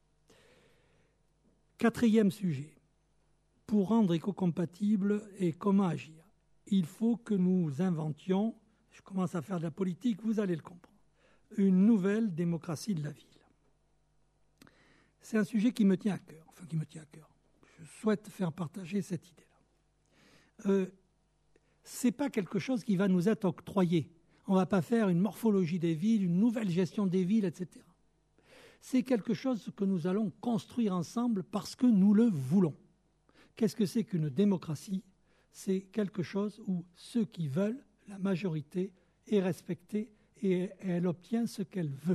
Quatrième sujet. Pour rendre éco-compatible et comment agir, il faut que nous inventions, je commence à faire de la politique, vous allez le comprendre, une nouvelle démocratie de la ville. C'est un sujet qui me tient à cœur, Je souhaite faire partager cette idée-là. Ce n'est pas quelque chose qui va nous être octroyé. On ne va pas faire une morphologie des villes, une nouvelle gestion des villes, etc. C'est quelque chose que nous allons construire ensemble parce que nous le voulons. Qu'est-ce que c'est qu'une démocratie? C'est quelque chose où ceux qui veulent, la majorité, est respectée et elle obtient ce qu'elle veut.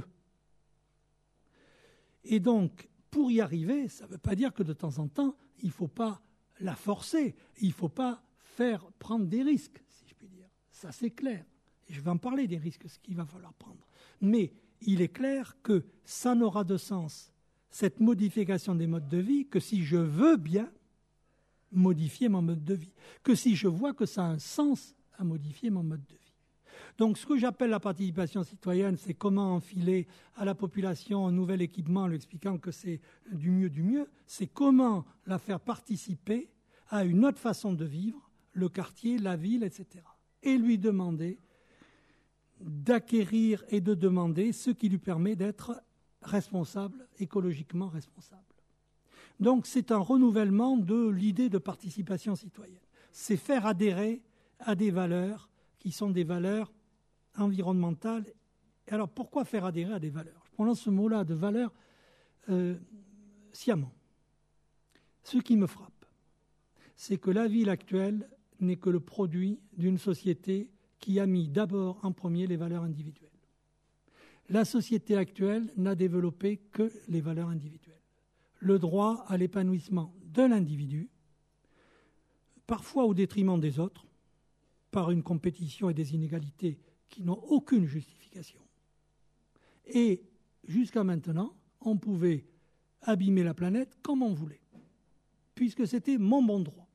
Et donc, pour y arriver, ça ne veut pas dire que de temps en temps, il ne faut pas la forcer, il ne faut pas faire prendre des risques, si je puis dire. Ça, c'est clair. Je vais en parler des risques, ce qu'il va falloir prendre. Mais il est clair que ça n'aura de sens, cette modification des modes de vie, que si je veux bien modifier mon mode de vie, que si je vois que ça a un sens à modifier mon mode de vie. Donc ce que j'appelle la participation citoyenne, c'est comment enfiler à la population un nouvel équipement en lui expliquant que c'est du mieux, c'est comment la faire participer à une autre façon de vivre, le quartier, la ville, etc. Et lui demander d'acquérir et de demander ce qui lui permet d'être responsable, écologiquement responsable. Donc c'est un renouvellement de l'idée de participation citoyenne. C'est faire adhérer à des valeurs qui sont des valeurs environnementales. Alors pourquoi faire adhérer à des valeurs? Je prononce ce mot-là de valeurs sciemment. Ce qui me frappe, c'est que la ville actuelle n'est que le produit d'une société qui a mis d'abord en premier les valeurs individuelles. La société actuelle n'a développé que les valeurs individuelles. Le droit à l'épanouissement de l'individu, parfois au détriment des autres, par une compétition et des inégalités qui n'ont aucune justification. Et jusqu'à maintenant, on pouvait abîmer la planète comme on voulait, puisque c'était mon bon droit.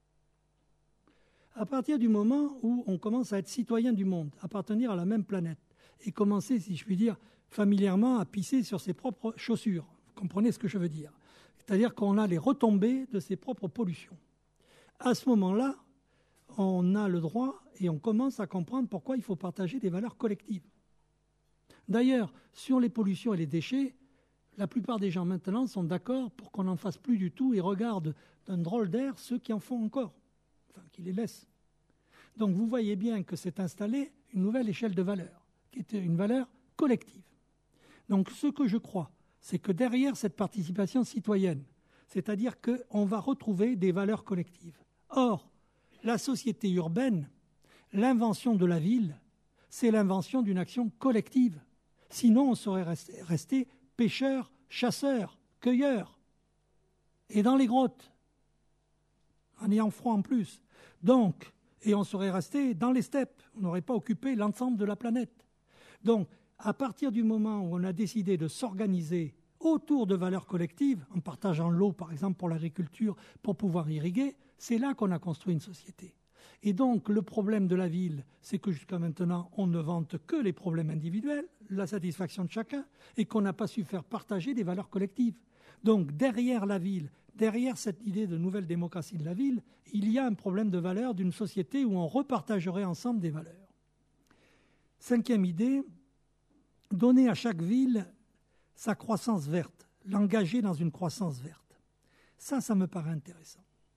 À partir du moment où on commence à être citoyen du monde, appartenir à la même planète, et commencer, si je puis dire, familièrement à pisser sur ses propres chaussures, vous comprenez ce que je veux dire? C'est-à-dire qu'on a les retombées de ses propres pollutions. À ce moment-là, on a le droit et on commence à comprendre pourquoi il faut partager des valeurs collectives. D'ailleurs, sur les pollutions et les déchets, la plupart des gens maintenant sont d'accord pour qu'on n'en fasse plus du tout et regardent d'un drôle d'air ceux qui en font encore, enfin qui les laissent. Donc vous voyez bien que s'est installée une nouvelle échelle de valeurs, qui était une valeur collective. Donc ce que je crois, c'est que derrière cette participation citoyenne, c'est-à-dire qu'on va retrouver des valeurs collectives. Or, la société urbaine, l'invention de la ville, c'est l'invention d'une action collective. Sinon, on serait resté pêcheurs, chasseurs, cueilleurs, et dans les grottes, en ayant froid en plus. Donc, et on serait resté dans les steppes, on n'aurait pas occupé l'ensemble de la planète. Donc, à partir du moment où on a décidé de s'organiser autour de valeurs collectives, en partageant l'eau, par exemple, pour l'agriculture, pour pouvoir irriguer, c'est là qu'on a construit une société. Et donc, le problème de la ville, c'est que jusqu'à maintenant, on ne vante que les problèmes individuels, la satisfaction de chacun, et qu'on n'a pas su faire partager des valeurs collectives. Donc, derrière la ville, derrière cette idée de nouvelle démocratie de la ville, il y a un problème de valeur d'une société où on repartagerait ensemble des valeurs. Cinquième idée, donner à chaque ville sa croissance verte, l'engager dans une croissance verte. Ça me paraît intéressant.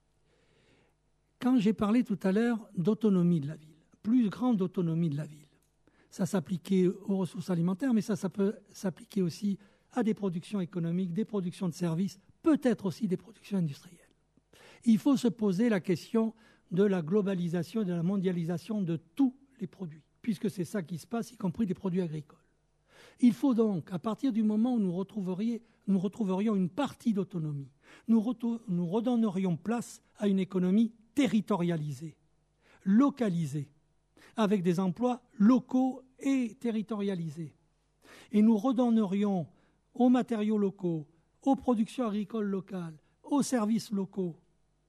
Quand j'ai parlé tout à l'heure d'autonomie de la ville, plus grande autonomie de la ville, ça s'appliquait aux ressources alimentaires, mais ça peut s'appliquer aussi à des productions économiques, des productions de services, peut-être aussi des productions industrielles. Il faut se poser la question de la globalisation et de la mondialisation de tous les produits, puisque c'est ça qui se passe, y compris des produits agricoles. Il faut donc, à partir du moment où nous retrouverions une partie d'autonomie, nous redonnerions place à une économie territorialisée, localisée, avec des emplois locaux et territorialisés. Et nous redonnerions aux matériaux locaux, aux productions agricoles locales, aux services locaux,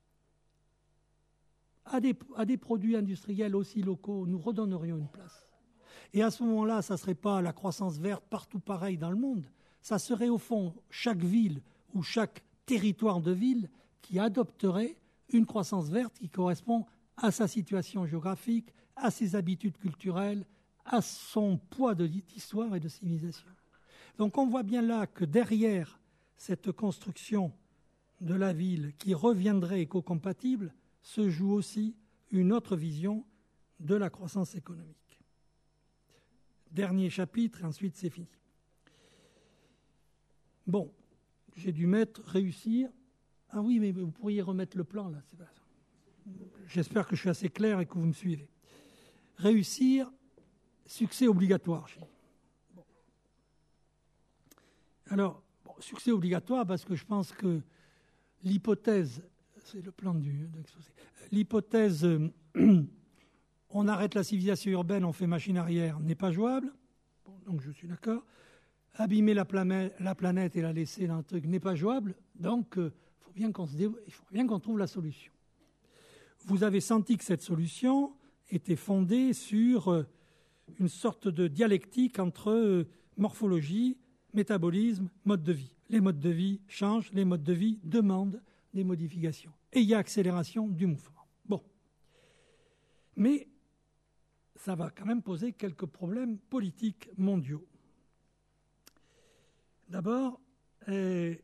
à des produits industriels aussi locaux, nous redonnerions une place. Et à ce moment-là, ça ne serait pas la croissance verte partout pareil dans le monde, ça serait au fond chaque ville ou chaque territoire de ville qui adopterait une croissance verte qui correspond à sa situation géographique, à ses habitudes culturelles, à son poids d'histoire et de civilisation. Donc on voit bien là que derrière cette construction de la ville qui reviendrait éco-compatible se joue aussi une autre vision de la croissance économique. Dernier chapitre, et ensuite c'est fini. Bon, j'ai dû mettre réussir. Ah oui, mais vous pourriez remettre le plan là. J'espère que je suis assez clair et que vous me suivez. Réussir, succès obligatoire. Bon. Alors, succès obligatoire parce que je pense que l'hypothèse, c'est le plan de l'exposé, l'hypothèse on arrête la civilisation urbaine, on fait machine arrière, n'est pas jouable. Bon, donc je suis d'accord. Abîmer la planète et la laisser dans un truc n'est pas jouable. Donc il faut bien qu'on trouve la solution. Vous avez senti que cette solution était fondée sur une sorte de dialectique entre morphologie, métabolisme, mode de vie. Les modes de vie changent, les modes de vie demandent des modifications. Et il y a accélération du mouvement. Bon. Mais ça va quand même poser quelques problèmes politiques mondiaux. D'abord, les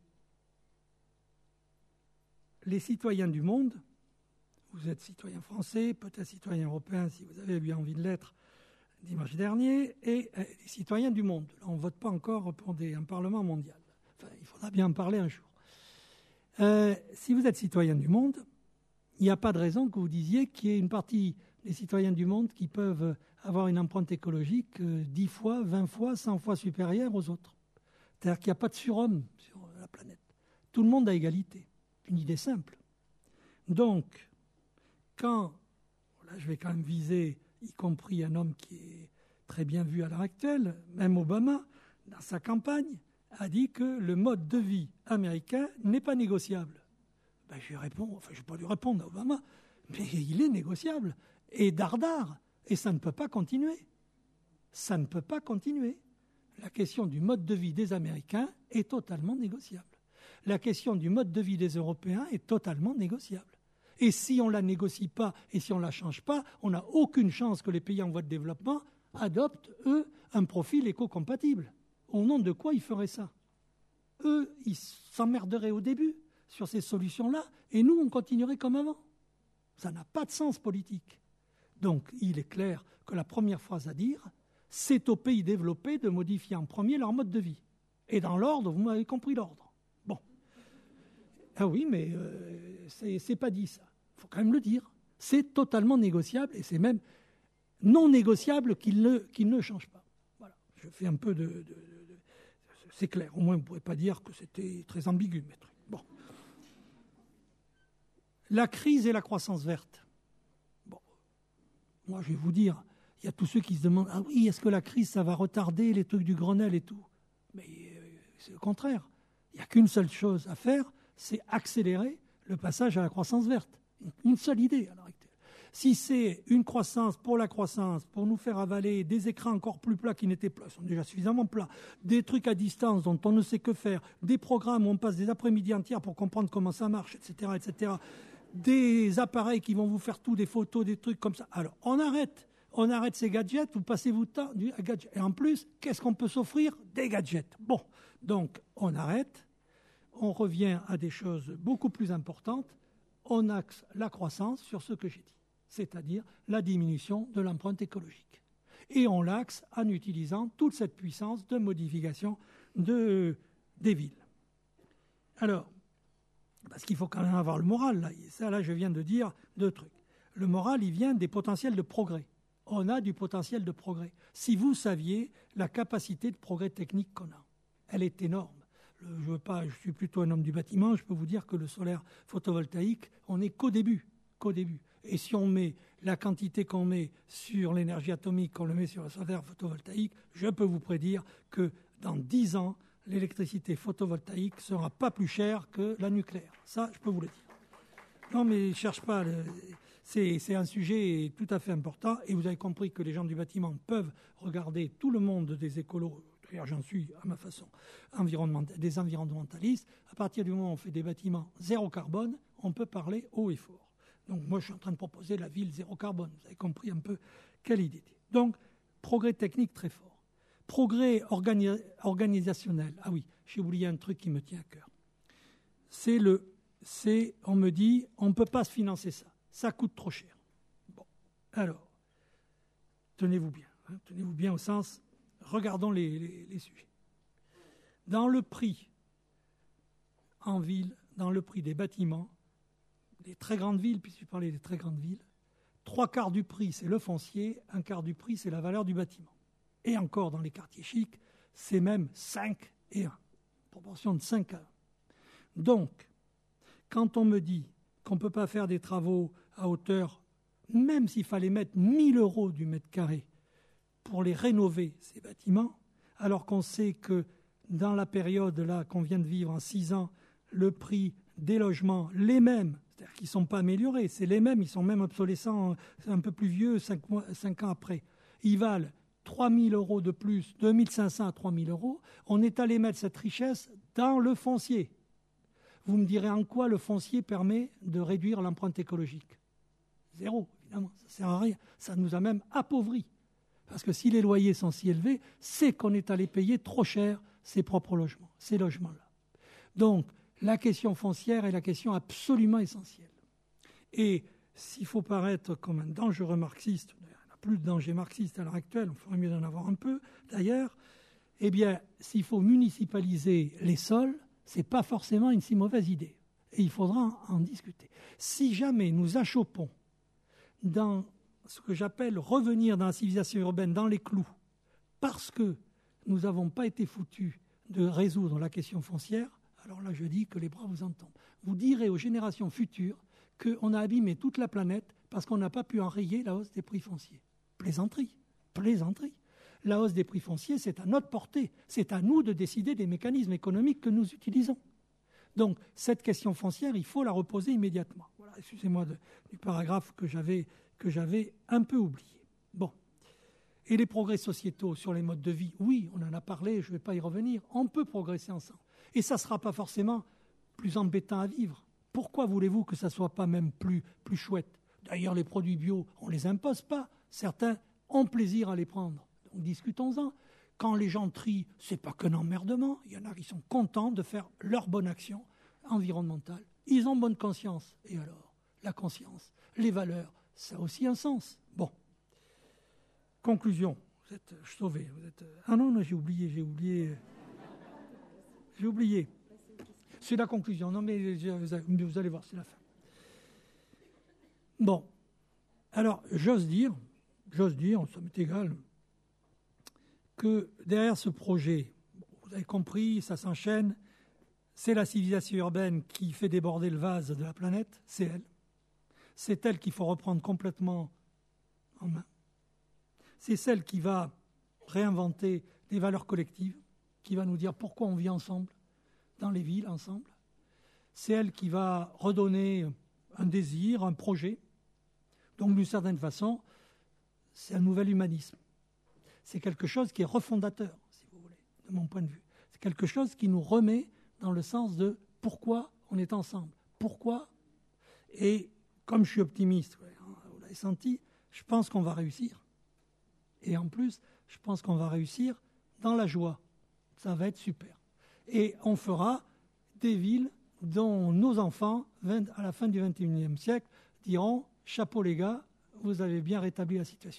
citoyens du monde, vous êtes citoyen français, peut-être citoyen européen si vous avez eu envie de l'être dimanche dernier, et les citoyens du monde. Là, on ne vote pas encore pour un Parlement mondial. Enfin, il faudra bien en parler un jour. Si vous êtes citoyen du monde, il n'y a pas de raison que vous disiez qu'il y ait une partie des citoyens du monde qui peuvent avoir une empreinte écologique 10 fois, 20 fois, 100 fois supérieure aux autres. C'est-à-dire qu'il n'y a pas de surhomme sur la planète. Tout le monde a égalité. Une idée simple. Donc, là je vais quand même viser, y compris un homme qui est très bien vu à l'heure actuelle, même Obama, dans sa campagne, a dit que le mode de vie américain n'est pas négociable. Ben, je lui réponds, enfin je ne vais pas lui répondre à Obama, mais il est négociable. Et dardard. Et ça ne peut pas continuer. Ça ne peut pas continuer. La question du mode de vie des Américains est totalement négociable. La question du mode de vie des Européens est totalement négociable. Et si on ne la négocie pas et si on ne la change pas, on n'a aucune chance que les pays en voie de développement adoptent, eux, un profil éco-compatible. Au nom de quoi ils feraient ça? Eux, ils s'emmerderaient au début sur ces solutions-là et nous, on continuerait comme avant. Ça n'a pas de sens politique. Donc, il est clair que la première phrase à dire, c'est aux pays développés de modifier en premier leur mode de vie. Et dans l'ordre, vous m'avez compris l'ordre. Bon. Ah oui, mais c'est pas dit ça. Il faut quand même le dire. C'est totalement négociable et c'est même non négociable qu'il ne change pas. Voilà. Je fais un peu c'est clair. Au moins, vous ne pourrez pas dire que c'était très ambigu, mes trucs. Bon. La crise et la croissance verte. Bon. Moi, je vais vous dire, il y a tous ceux qui se demandent, ah oui, est-ce que la crise, ça va retarder les trucs du Grenelle et tout? Mais c'est le contraire. Il n'y a qu'une seule chose à faire, c'est accélérer le passage à la croissance verte. Une seule idée à l'heure actuelle. Si c'est une croissance, pour nous faire avaler des écrans encore plus plats qui n'étaient plats, ils sont déjà suffisamment plats, des trucs à distance dont on ne sait que faire, des programmes où on passe des après-midi entières pour comprendre comment ça marche, etc., etc., des appareils qui vont vous faire tout, des photos, des trucs comme ça. Alors, on arrête ces gadgets, vous passez votre temps à gadgets. Et en plus, qu'est-ce qu'on peut s'offrir? Des gadgets. Bon, donc on arrête, on revient à des choses beaucoup plus importantes, on axe la croissance sur ce que j'ai dit, c'est-à-dire la diminution de l'empreinte écologique. Et on l'axe en utilisant toute cette puissance de modification des villes. Alors, parce qu'il faut quand même avoir le moral, là. Ça, là, je viens de dire 2 trucs. Le moral, il vient des potentiels de progrès. On a du potentiel de progrès. Si vous saviez la capacité de progrès technique qu'on a, elle est énorme. Je suis plutôt un homme du bâtiment, je peux vous dire que le solaire photovoltaïque, on n'est qu'au début. Et si on met la quantité qu'on met sur l'énergie atomique, qu'on le met sur le solaire photovoltaïque, je peux vous prédire que dans 10 ans, l'électricité photovoltaïque ne sera pas plus chère que la nucléaire. Ça, je peux vous le dire. Non, mais je cherche pas. C'est un sujet tout à fait important. Et vous avez compris que les gens du bâtiment peuvent regarder tout le monde des écolos. D'ailleurs, j'en suis à ma façon, des environnementalistes. À partir du moment où on fait des bâtiments zéro carbone, on peut parler haut et fort. Donc moi, je suis en train de proposer la ville zéro carbone. Vous avez compris un peu quelle idée. Donc, progrès technique très fort. Progrès organisationnel. Ah oui, j'ai oublié un truc qui me tient à cœur. On me dit, on ne peut pas se financer ça. Ça coûte trop cher. Bon, alors, tenez-vous bien. Tenez-vous bien au sens, regardons les sujets. Dans le prix en ville, dans le prix des bâtiments, des très grandes villes, puisque je parlais des très grandes villes, 3/4 du prix, c'est le foncier, 1/4 du prix, c'est la valeur du bâtiment. Et encore, dans les quartiers chics, c'est même 5 et 1, proportion de 5 à 1. Donc, quand on me dit qu'on ne peut pas faire des travaux à hauteur même s'il fallait mettre 1 000 € du mètre carré pour les rénover, ces bâtiments, alors qu'on sait que dans la période là qu'on vient de vivre en 6 ans, le prix des logements, les mêmes, c'est-à-dire qu'ils ne sont pas améliorés, c'est les mêmes, ils sont même obsolescents, un peu plus vieux, 5 ans après, ils valent 3 000 € de plus, 2 500 à 3 000 €, on est allé mettre cette richesse dans le foncier. Vous me direz en quoi le foncier permet de réduire l'empreinte écologique? Zéro, évidemment, ça ne sert à rien. Ça nous a même appauvris. Parce que si les loyers sont si élevés, c'est qu'on est allé payer trop cher ses propres logements, ces logements-là. Donc, la question foncière est la question absolument essentielle. Et s'il faut paraître comme un dangereux marxiste, il n'y a plus de danger marxiste à l'heure actuelle, on ferait mieux d'en avoir un peu d'ailleurs, eh bien, s'il faut municipaliser les sols, ce n'est pas forcément une si mauvaise idée. Et il faudra en discuter. Si jamais nous achoppons dans ce que j'appelle revenir dans la civilisation urbaine, dans les clous, parce que nous n'avons pas été foutus de résoudre la question foncière, alors là je dis que les bras vous en tombent. Vous direz aux générations futures qu'on a abîmé toute la planète parce qu'on n'a pas pu enrayer la hausse des prix fonciers. Plaisanterie, plaisanterie. La hausse des prix fonciers, c'est à notre portée. C'est à nous de décider des mécanismes économiques que nous utilisons. Donc, cette question foncière, il faut la reposer immédiatement. Voilà, excusez-moi du paragraphe que j'avais un peu oublié. Bon. Et les progrès sociétaux sur les modes de vie, oui, on en a parlé, je ne vais pas y revenir. On peut progresser ensemble. Et ça ne sera pas forcément plus embêtant à vivre. Pourquoi voulez-vous que ça ne soit pas même plus chouette? D'ailleurs, les produits bio, on ne les impose pas. Certains ont plaisir à les prendre. Donc, discutons-en. Quand les gens trient, ce n'est pas qu'un emmerdement. Il y en a qui sont contents de faire leur bonne action environnementale. Ils ont bonne conscience. Et alors, la conscience, les valeurs, ça a aussi un sens. Bon. Conclusion. Vous êtes sauvé. Ah non, j'ai oublié. C'est la conclusion. Non, mais vous allez voir, c'est la fin. Bon. Alors, j'ose dire, ça m'est égal, que derrière ce projet, vous avez compris, ça s'enchaîne, c'est la civilisation urbaine qui fait déborder le vase de la planète, c'est elle. C'est elle qu'il faut reprendre complètement en main. C'est celle qui va réinventer des valeurs collectives, qui va nous dire pourquoi on vit ensemble, dans les villes ensemble. C'est elle qui va redonner un désir, un projet. Donc, d'une certaine façon, c'est un nouvel humanisme. C'est quelque chose qui est refondateur, si vous voulez, de mon point de vue. C'est quelque chose qui nous remet dans le sens de pourquoi on est ensemble. Pourquoi? Et comme je suis optimiste, vous l'avez senti, je pense qu'on va réussir. Et en plus, je pense qu'on va réussir dans la joie. Ça va être super. Et on fera des villes dont nos enfants, à la fin du XXIe siècle, diront « Chapeau les gars, vous avez bien rétabli la situation ».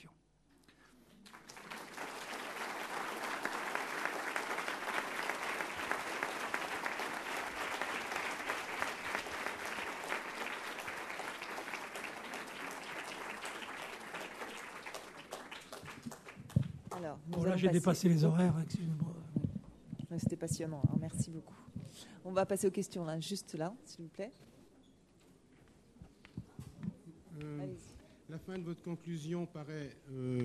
Alors, voilà, j'ai dépassé les horaires, excusez-moi. C'était passionnant, alors merci beaucoup. On va passer aux questions, là, juste là, s'il vous plaît. La fin de votre conclusion paraît...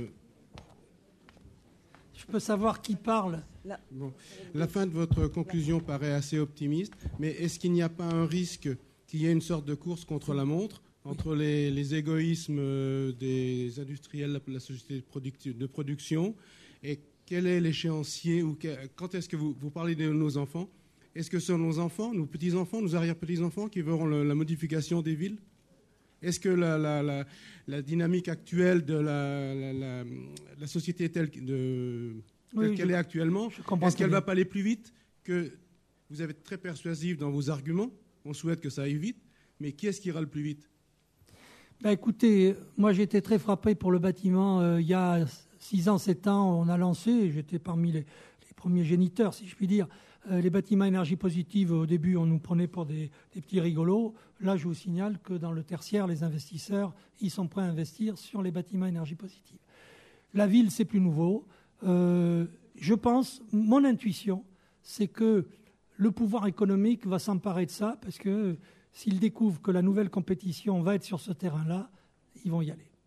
Je peux savoir qui parle. Bon. La fin de votre conclusion paraît assez optimiste, mais est-ce qu'il n'y a pas un risque qu'il y ait une sorte de course contre la montre entre les égoïsmes des industriels, la société de production, et quel est l'échéancier ou quand est-ce que vous parlez de nos enfants? Est-ce que ce sont nos enfants, nos petits-enfants, nos arrière-petits-enfants qui verront la modification des villes? Est-ce que la dynamique actuelle de la société telle qu'elle est actuellement, est-ce qu'elle ne va pas aller plus vite que vous êtes très persuasif dans vos arguments? On souhaite que ça aille vite, mais qui est-ce qui ira le plus vite? Écoutez, moi j'ai été très frappé pour le bâtiment. Il y a 6 ans, 7 ans, on a lancé, j'étais parmi les premiers géniteurs, si je puis dire, les bâtiments énergie positive. Au début, on nous prenait pour des petits rigolos. Là, je vous signale que dans le tertiaire, les investisseurs, ils sont prêts à investir sur les bâtiments énergie positive. La ville, c'est plus nouveau. Je pense, mon intuition, c'est que le pouvoir économique va s'emparer de ça, parce que s'ils découvrent que la nouvelle compétition va être sur ce terrain-là, ils vont y aller.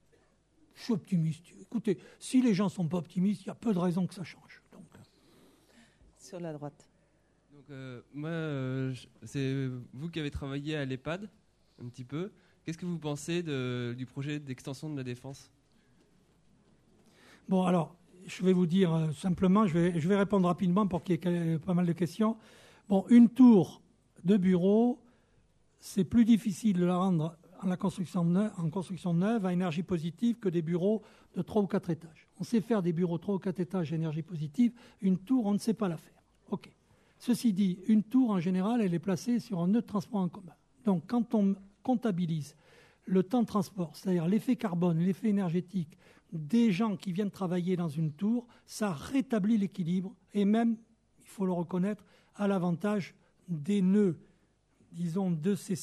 Je suis optimiste. Écoutez, si les gens ne sont pas optimistes, il y a peu de raisons que ça change. Donc. Sur la droite. Donc, c'est vous qui avez travaillé à l'EHPAD un petit peu. Qu'est-ce que vous pensez du projet d'extension de la Défense ? Bon, alors, je vais vous dire simplement, je vais répondre rapidement pour qu'il y ait pas mal de questions. Bon, une tour de bureau, c'est plus difficile de la rendre en construction neuve à énergie positive que des bureaux de 3 ou 4 étages. On sait faire des bureaux 3 ou 4 étages à énergie positive. Une tour, on ne sait pas la faire. OK. Ceci dit, une tour, en général, elle est placée sur un nœud de transport en commun. Donc, quand on comptabilise le temps de transport, c'est-à-dire l'effet carbone, l'effet énergétique des gens qui viennent travailler dans une tour, ça rétablit l'équilibre et même, il faut le reconnaître, à l'avantage des nœuds, disons, de ces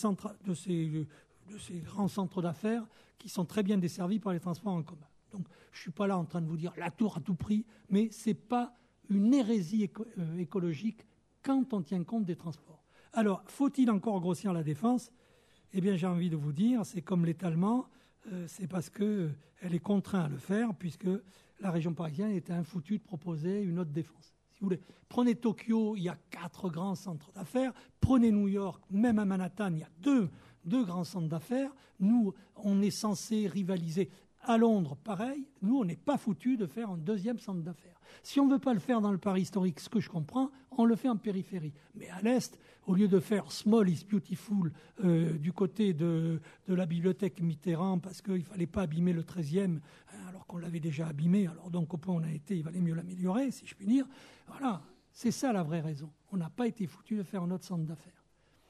grands centres d'affaires qui sont très bien desservis par les transports en commun. Donc, je ne suis pas là en train de vous dire la tour à tout prix, mais ce n'est pas une hérésie écologique quand on tient compte des transports. Alors, faut-il encore grossir la défense ? Eh bien, j'ai envie de vous dire, c'est comme l'étalement, c'est parce qu'elle est contrainte à le faire, puisque la région parisienne était infoutue de proposer une autre défense. Si vous voulez, prenez Tokyo, il y a 4 grands centres d'affaires. Prenez New York, même à Manhattan, il y a deux grands centres d'affaires. Nous, on est censé rivaliser. À Londres, pareil, nous, on n'est pas foutus de faire un deuxième centre d'affaires. Si on ne veut pas le faire dans le Paris historique, ce que je comprends, on le fait en périphérie. Mais à l'Est, au lieu de faire Small is Beautiful du côté de la bibliothèque Mitterrand, parce qu'il ne fallait pas abîmer le 13e, alors qu'on l'avait déjà abîmé, alors donc au point où on a été, il valait mieux l'améliorer, si je puis dire. Voilà, c'est ça la vraie raison. On n'a pas été foutus de faire un autre centre d'affaires.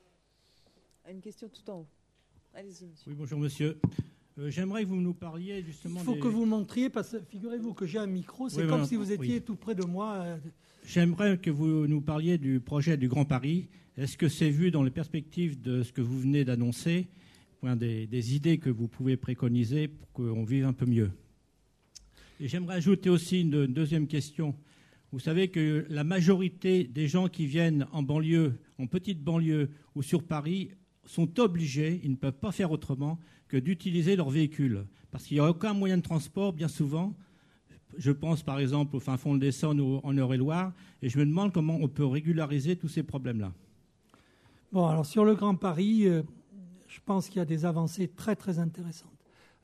Une question tout en haut. Allez-y, monsieur. Oui, bonjour, monsieur. J'aimerais que vous nous parliez justement. Il faut que vous montriez, parce que figurez-vous que j'ai un micro, c'est comme si vous étiez tout près de moi. J'aimerais que vous nous parliez du projet du Grand Paris. Est-ce que c'est vu dans les perspectives de ce que vous venez d'annoncer, des idées que vous pouvez préconiser pour qu'on vive un peu mieux ? Et j'aimerais ajouter aussi une deuxième question. Vous savez que la majorité des gens qui viennent en banlieue, en petite banlieue ou sur Paris, sont obligés, ils ne peuvent pas faire autrement, que d'utiliser leur véhicule. Parce qu'il n'y a aucun moyen de transport, bien souvent. Je pense par exemple au fin fond de l'Essonne ou en Eure-et-Loire, et je me demande comment on peut régulariser tous ces problèmes-là. Bon, alors sur le Grand Paris, je pense qu'il y a des avancées très très intéressantes.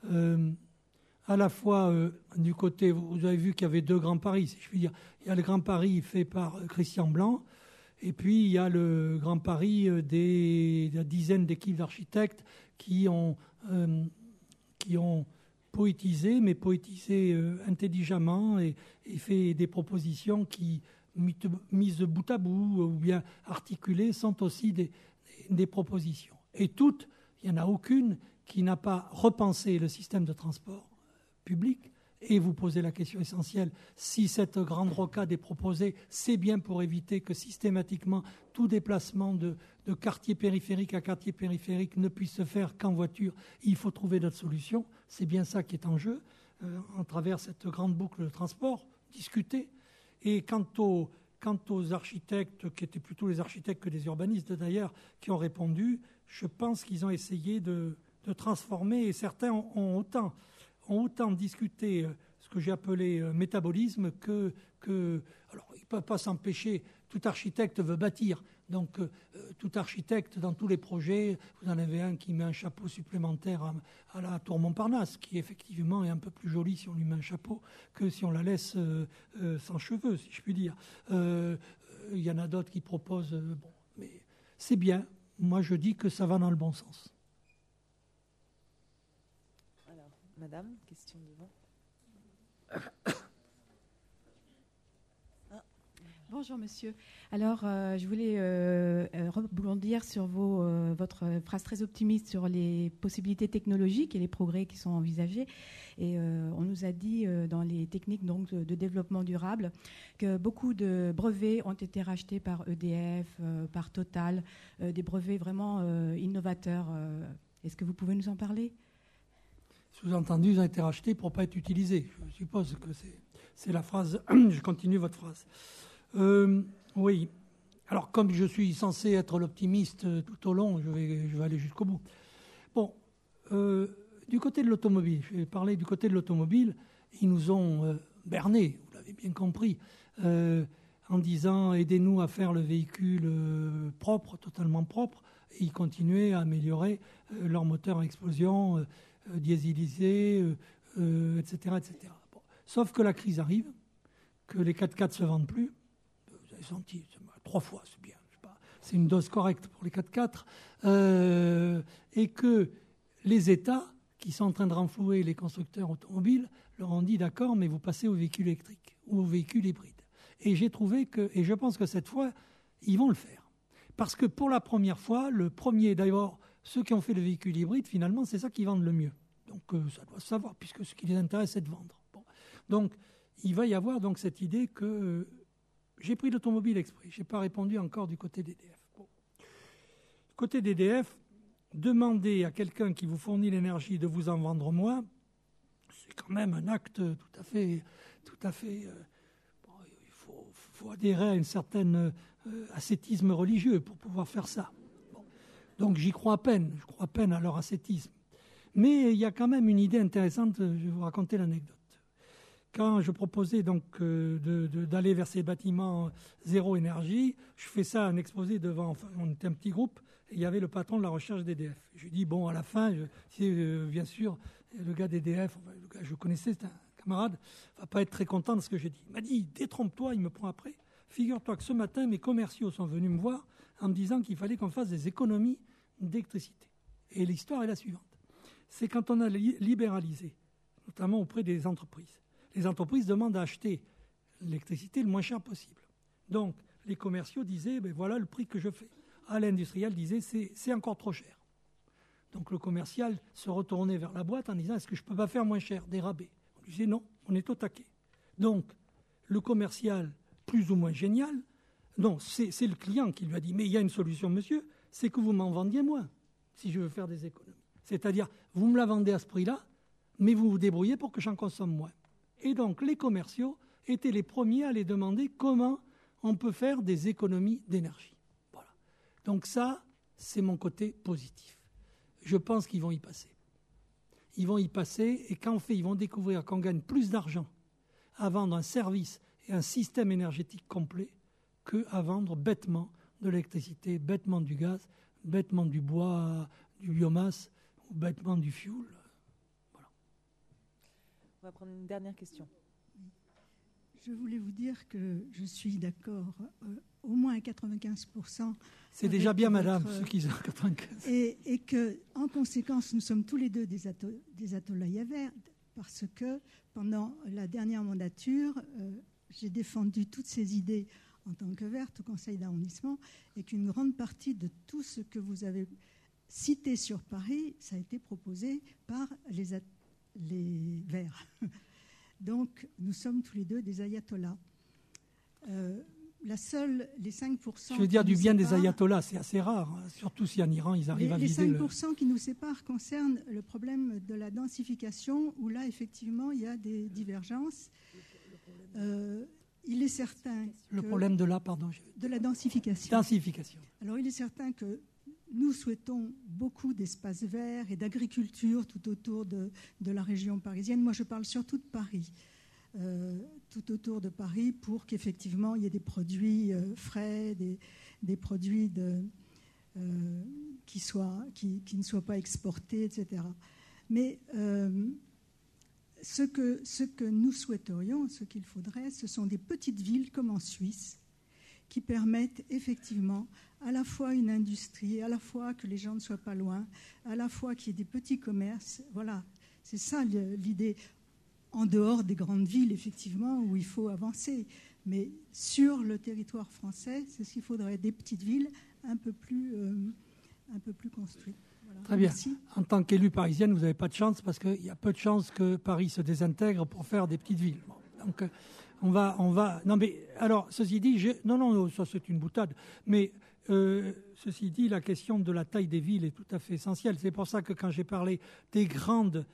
À la fois du côté, vous avez vu qu'il y avait 2 Grands Paris, si je puis dire. Il y a le Grand Paris fait par Christian Blanc, et puis il y a le Grand Paris des dizaines d'équipes d'architectes qui ont poétisé, mais poétisé intelligemment et fait des propositions qui, mises bout à bout ou bien articulées, sont aussi des propositions. Et toutes, il n'y en a aucune qui n'a pas repensé le système de transport public. Et vous posez la question essentielle, si cette grande rocade est proposée, c'est bien pour éviter que systématiquement tout déplacement de quartier périphérique à quartier périphérique ne puisse se faire qu'en voiture. Il faut trouver d'autres solutions. C'est bien ça qui est en jeu, à travers cette grande boucle de transport, discuter. Et quant aux architectes, qui étaient plutôt les architectes que des urbanistes d'ailleurs, qui ont répondu, je pense qu'ils ont essayé de transformer, et certains ont autant discuté ce que j'ai appelé métabolisme que alors, ils ne peuvent pas s'empêcher, tout architecte veut bâtir, donc tout architecte dans tous les projets, vous en avez un qui met un chapeau supplémentaire à la tour Montparnasse, qui effectivement est un peu plus jolie si on lui met un chapeau que si on la laisse sans cheveux, si je puis dire. Il y en a d'autres qui proposent, bon, mais c'est bien, moi je dis que ça va dans le bon sens. Madame, question devant. Bonjour monsieur. Alors je voulais rebondir sur votre phrase très optimiste sur les possibilités technologiques et les progrès qui sont envisagés. Et on nous a dit dans les techniques donc, de développement durable que beaucoup de brevets ont été rachetés par EDF, par Total, des brevets vraiment innovateurs. Est-ce que vous pouvez nous en parler ? Sous-entendu, ils ont été rachetés pour ne pas être utilisés. Je suppose que c'est la phrase. Je continue votre phrase. Oui. Alors, comme je suis censé être l'optimiste tout au long, je vais aller jusqu'au bout. Bon, il Du côté de l'automobile, je vais parler du côté de l'automobile. Ils nous ont bernés, vous l'avez bien compris, en disant aidez-nous à faire le véhicule propre, totalement propre. Et ils continuaient à améliorer leur moteur à explosion, dieselisé, etc. etc. Bon. Sauf que la crise arrive, que les 4x4 se vendent plus. Vous avez senti, 3 fois, c'est bien. C'est une dose correcte pour les 4x4. Et que les États, qui sont en train de renflouer les constructeurs automobiles, leur ont dit d'accord, mais vous passez au véhicule électrique ou au véhicule hybride. Et j'ai trouvé que, et je pense que cette fois, ils vont le faire. Parce que pour la première fois, d'ailleurs, ceux qui ont fait le véhicule hybride, finalement, c'est ça qui vendent le mieux. Donc ça doit se savoir, puisque ce qui les intéresse, c'est de vendre. Bon. Donc il va y avoir donc cette idée que j'ai pris l'automobile exprès. Je n'ai pas répondu encore du côté d'EDF. Bon. Côté d'EDF, demander à quelqu'un qui vous fournit l'énergie de vous en vendre moins, c'est quand même un acte tout à fait. Il faut adhérer à un certain ascétisme religieux pour pouvoir faire ça. Bon. Donc j'y crois à peine. Je crois à peine à leur ascétisme. Mais il y a quand même une idée intéressante. Je vais vous raconter l'anecdote. Quand je proposais donc d'aller vers ces bâtiments zéro énergie, je fais ça un exposé devant. Enfin, on était un petit groupe. Et il y avait le patron de la recherche d'EDF. Je lui dis, bon, à la fin, bien sûr, le gars d'EDF, le gars que je connaissais, c'est un camarade, ne va pas être très content de ce que j'ai dit. Il m'a dit, détrompe-toi, il me prend après. Figure-toi que ce matin, mes commerciaux sont venus me voir en me disant qu'il fallait qu'on fasse des économies d'électricité. Et l'histoire est la suivante. C'est quand on a libéralisé, notamment auprès des entreprises. Les entreprises demandent à acheter l'électricité le moins cher possible. Donc, les commerciaux disaient, ben voilà le prix que je fais. À l'industriel disait, c'est encore trop cher. Donc, le commercial se retournait vers la boîte en disant, est-ce que je ne peux pas faire moins cher, des rabais? On lui disait, non, on est au taquet. Donc, le commercial, plus ou moins génial, non, c'est le client qui lui a dit, mais il y a une solution, monsieur, c'est que vous m'en vendiez moins, si je veux faire des économies. C'est-à-dire, vous me la vendez à ce prix-là, mais vous vous débrouillez pour que j'en consomme moins. Et donc, les commerciaux étaient les premiers à les demander comment on peut faire des économies d'énergie. Voilà. Donc ça, c'est mon côté positif. Je pense qu'ils vont y passer. Ils vont y passer, et qu'en fait, ils vont découvrir qu'on gagne plus d'argent à vendre un service et un système énergétique complet qu'à vendre bêtement de l'électricité, bêtement du gaz, bêtement du bois, du biomasse, ou bêtement du fioul. Voilà. On va prendre une dernière question. Je voulais vous dire que je suis d'accord au moins à 95%. C'est déjà bien, madame, ceux qui sont à 95%. Et que, en conséquence, nous sommes tous les deux des atolaïa verts, parce que pendant la dernière mandature, j'ai défendu toutes ces idées en tant que verte au conseil d'arrondissement, et qu'une grande partie de tout ce que vous avez cité sur Paris, ça a été proposé par les verts. Donc, nous sommes tous les deux des ayatollahs. Les 5%... Je veux dire du bien des ayatollahs, c'est assez rare, hein, surtout si en Iran, ils arrivent à viser les 5% qui nous séparent concernent le problème de la densification, où là, effectivement, il y a des divergences. Il est certain Le problème de la, pardon. De la densification. Densification. Alors, il est certain que nous souhaitons beaucoup d'espaces verts et d'agriculture tout autour de la région parisienne. Moi, je parle surtout de Paris. Tout autour de Paris, pour qu'effectivement il y ait des produits frais, des produits qui ne soient pas exportés, etc. Mais ce que nous souhaiterions, ce qu'il faudrait, ce sont des petites villes comme en Suisse, qui permettent effectivement à la fois une industrie, à la fois que les gens ne soient pas loin, à la fois qu'il y ait des petits commerces. Voilà, c'est ça l'idée. En dehors des grandes villes, effectivement, où il faut avancer. Mais sur le territoire français, c'est ce qu'il faudrait, des petites villes un peu plus construites. Voilà. Très bien. Merci. En tant qu'élu parisienne, vous n'avez pas de chance, parce qu'il y a peu de chances que Paris se désintègre pour faire des petites villes. Bon, donc, on va... Non, mais alors, ceci dit, non, ça c'est une boutade. Mais ceci dit, la question de la taille des villes est tout à fait essentielle. C'est pour ça que quand j'ai parlé des grandes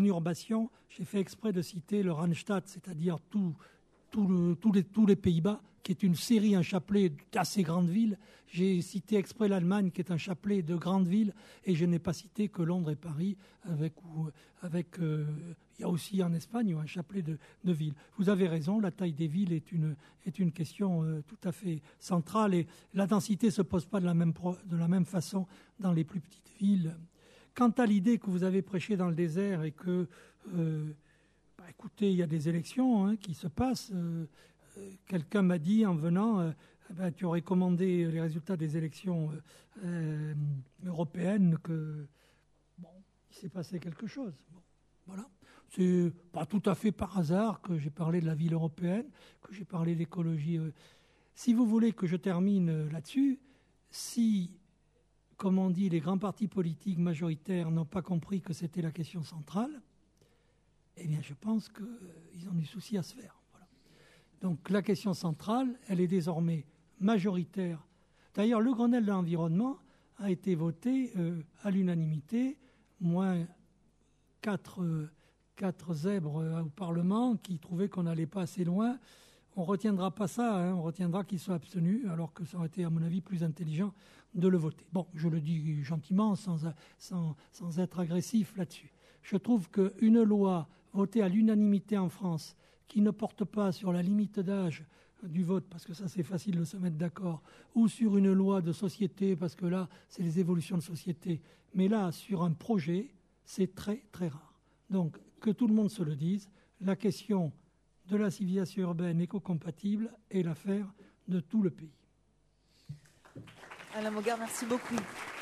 conurbation, j'ai fait exprès de citer le Randstad, c'est-à-dire tous les Pays-Bas, qui est une série, un chapelet d'assez grandes villes. J'ai cité exprès l'Allemagne, qui est un chapelet de grandes villes, et je n'ai pas cité que Londres et Paris, il y a aussi en Espagne un chapelet de villes. Vous avez raison, la taille des villes est une question tout à fait centrale, et la densité ne se pose pas de la même façon dans les plus petites villes. Quant à l'idée que vous avez prêchée dans le désert et que, écoutez, il y a des élections qui se passent. Quelqu'un m'a dit en venant, tu aurais commandé les résultats des élections européennes, que il s'est passé quelque chose. Bon, voilà. C'est pas tout à fait par hasard que j'ai parlé de la ville européenne, que j'ai parlé d'écologie. Si vous voulez que je termine là-dessus, si, comme on dit, les grands partis politiques majoritaires n'ont pas compris que c'était la question centrale, eh bien, je pense qu'ils ont du souci à se faire. Voilà. Donc, la question centrale, elle est désormais majoritaire. D'ailleurs, le Grenelle de l'environnement a été voté à l'unanimité, moins 4 zèbres au Parlement qui trouvaient qu'on n'allait pas assez loin. On ne retiendra pas ça, on retiendra qu'ils soient abstenus, alors que ça aurait été, à mon avis, plus intelligent de le voter. Bon, je le dis gentiment, sans être agressif là-dessus. Je trouve qu'une loi votée à l'unanimité en France, qui ne porte pas sur la limite d'âge du vote, parce que ça c'est facile de se mettre d'accord, ou sur une loi de société, parce que là c'est les évolutions de société, mais là sur un projet, c'est très très rare. Donc que tout le monde se le dise, la question de la civilisation urbaine éco-compatible est l'affaire de tout le pays. Alain Maugart, merci beaucoup.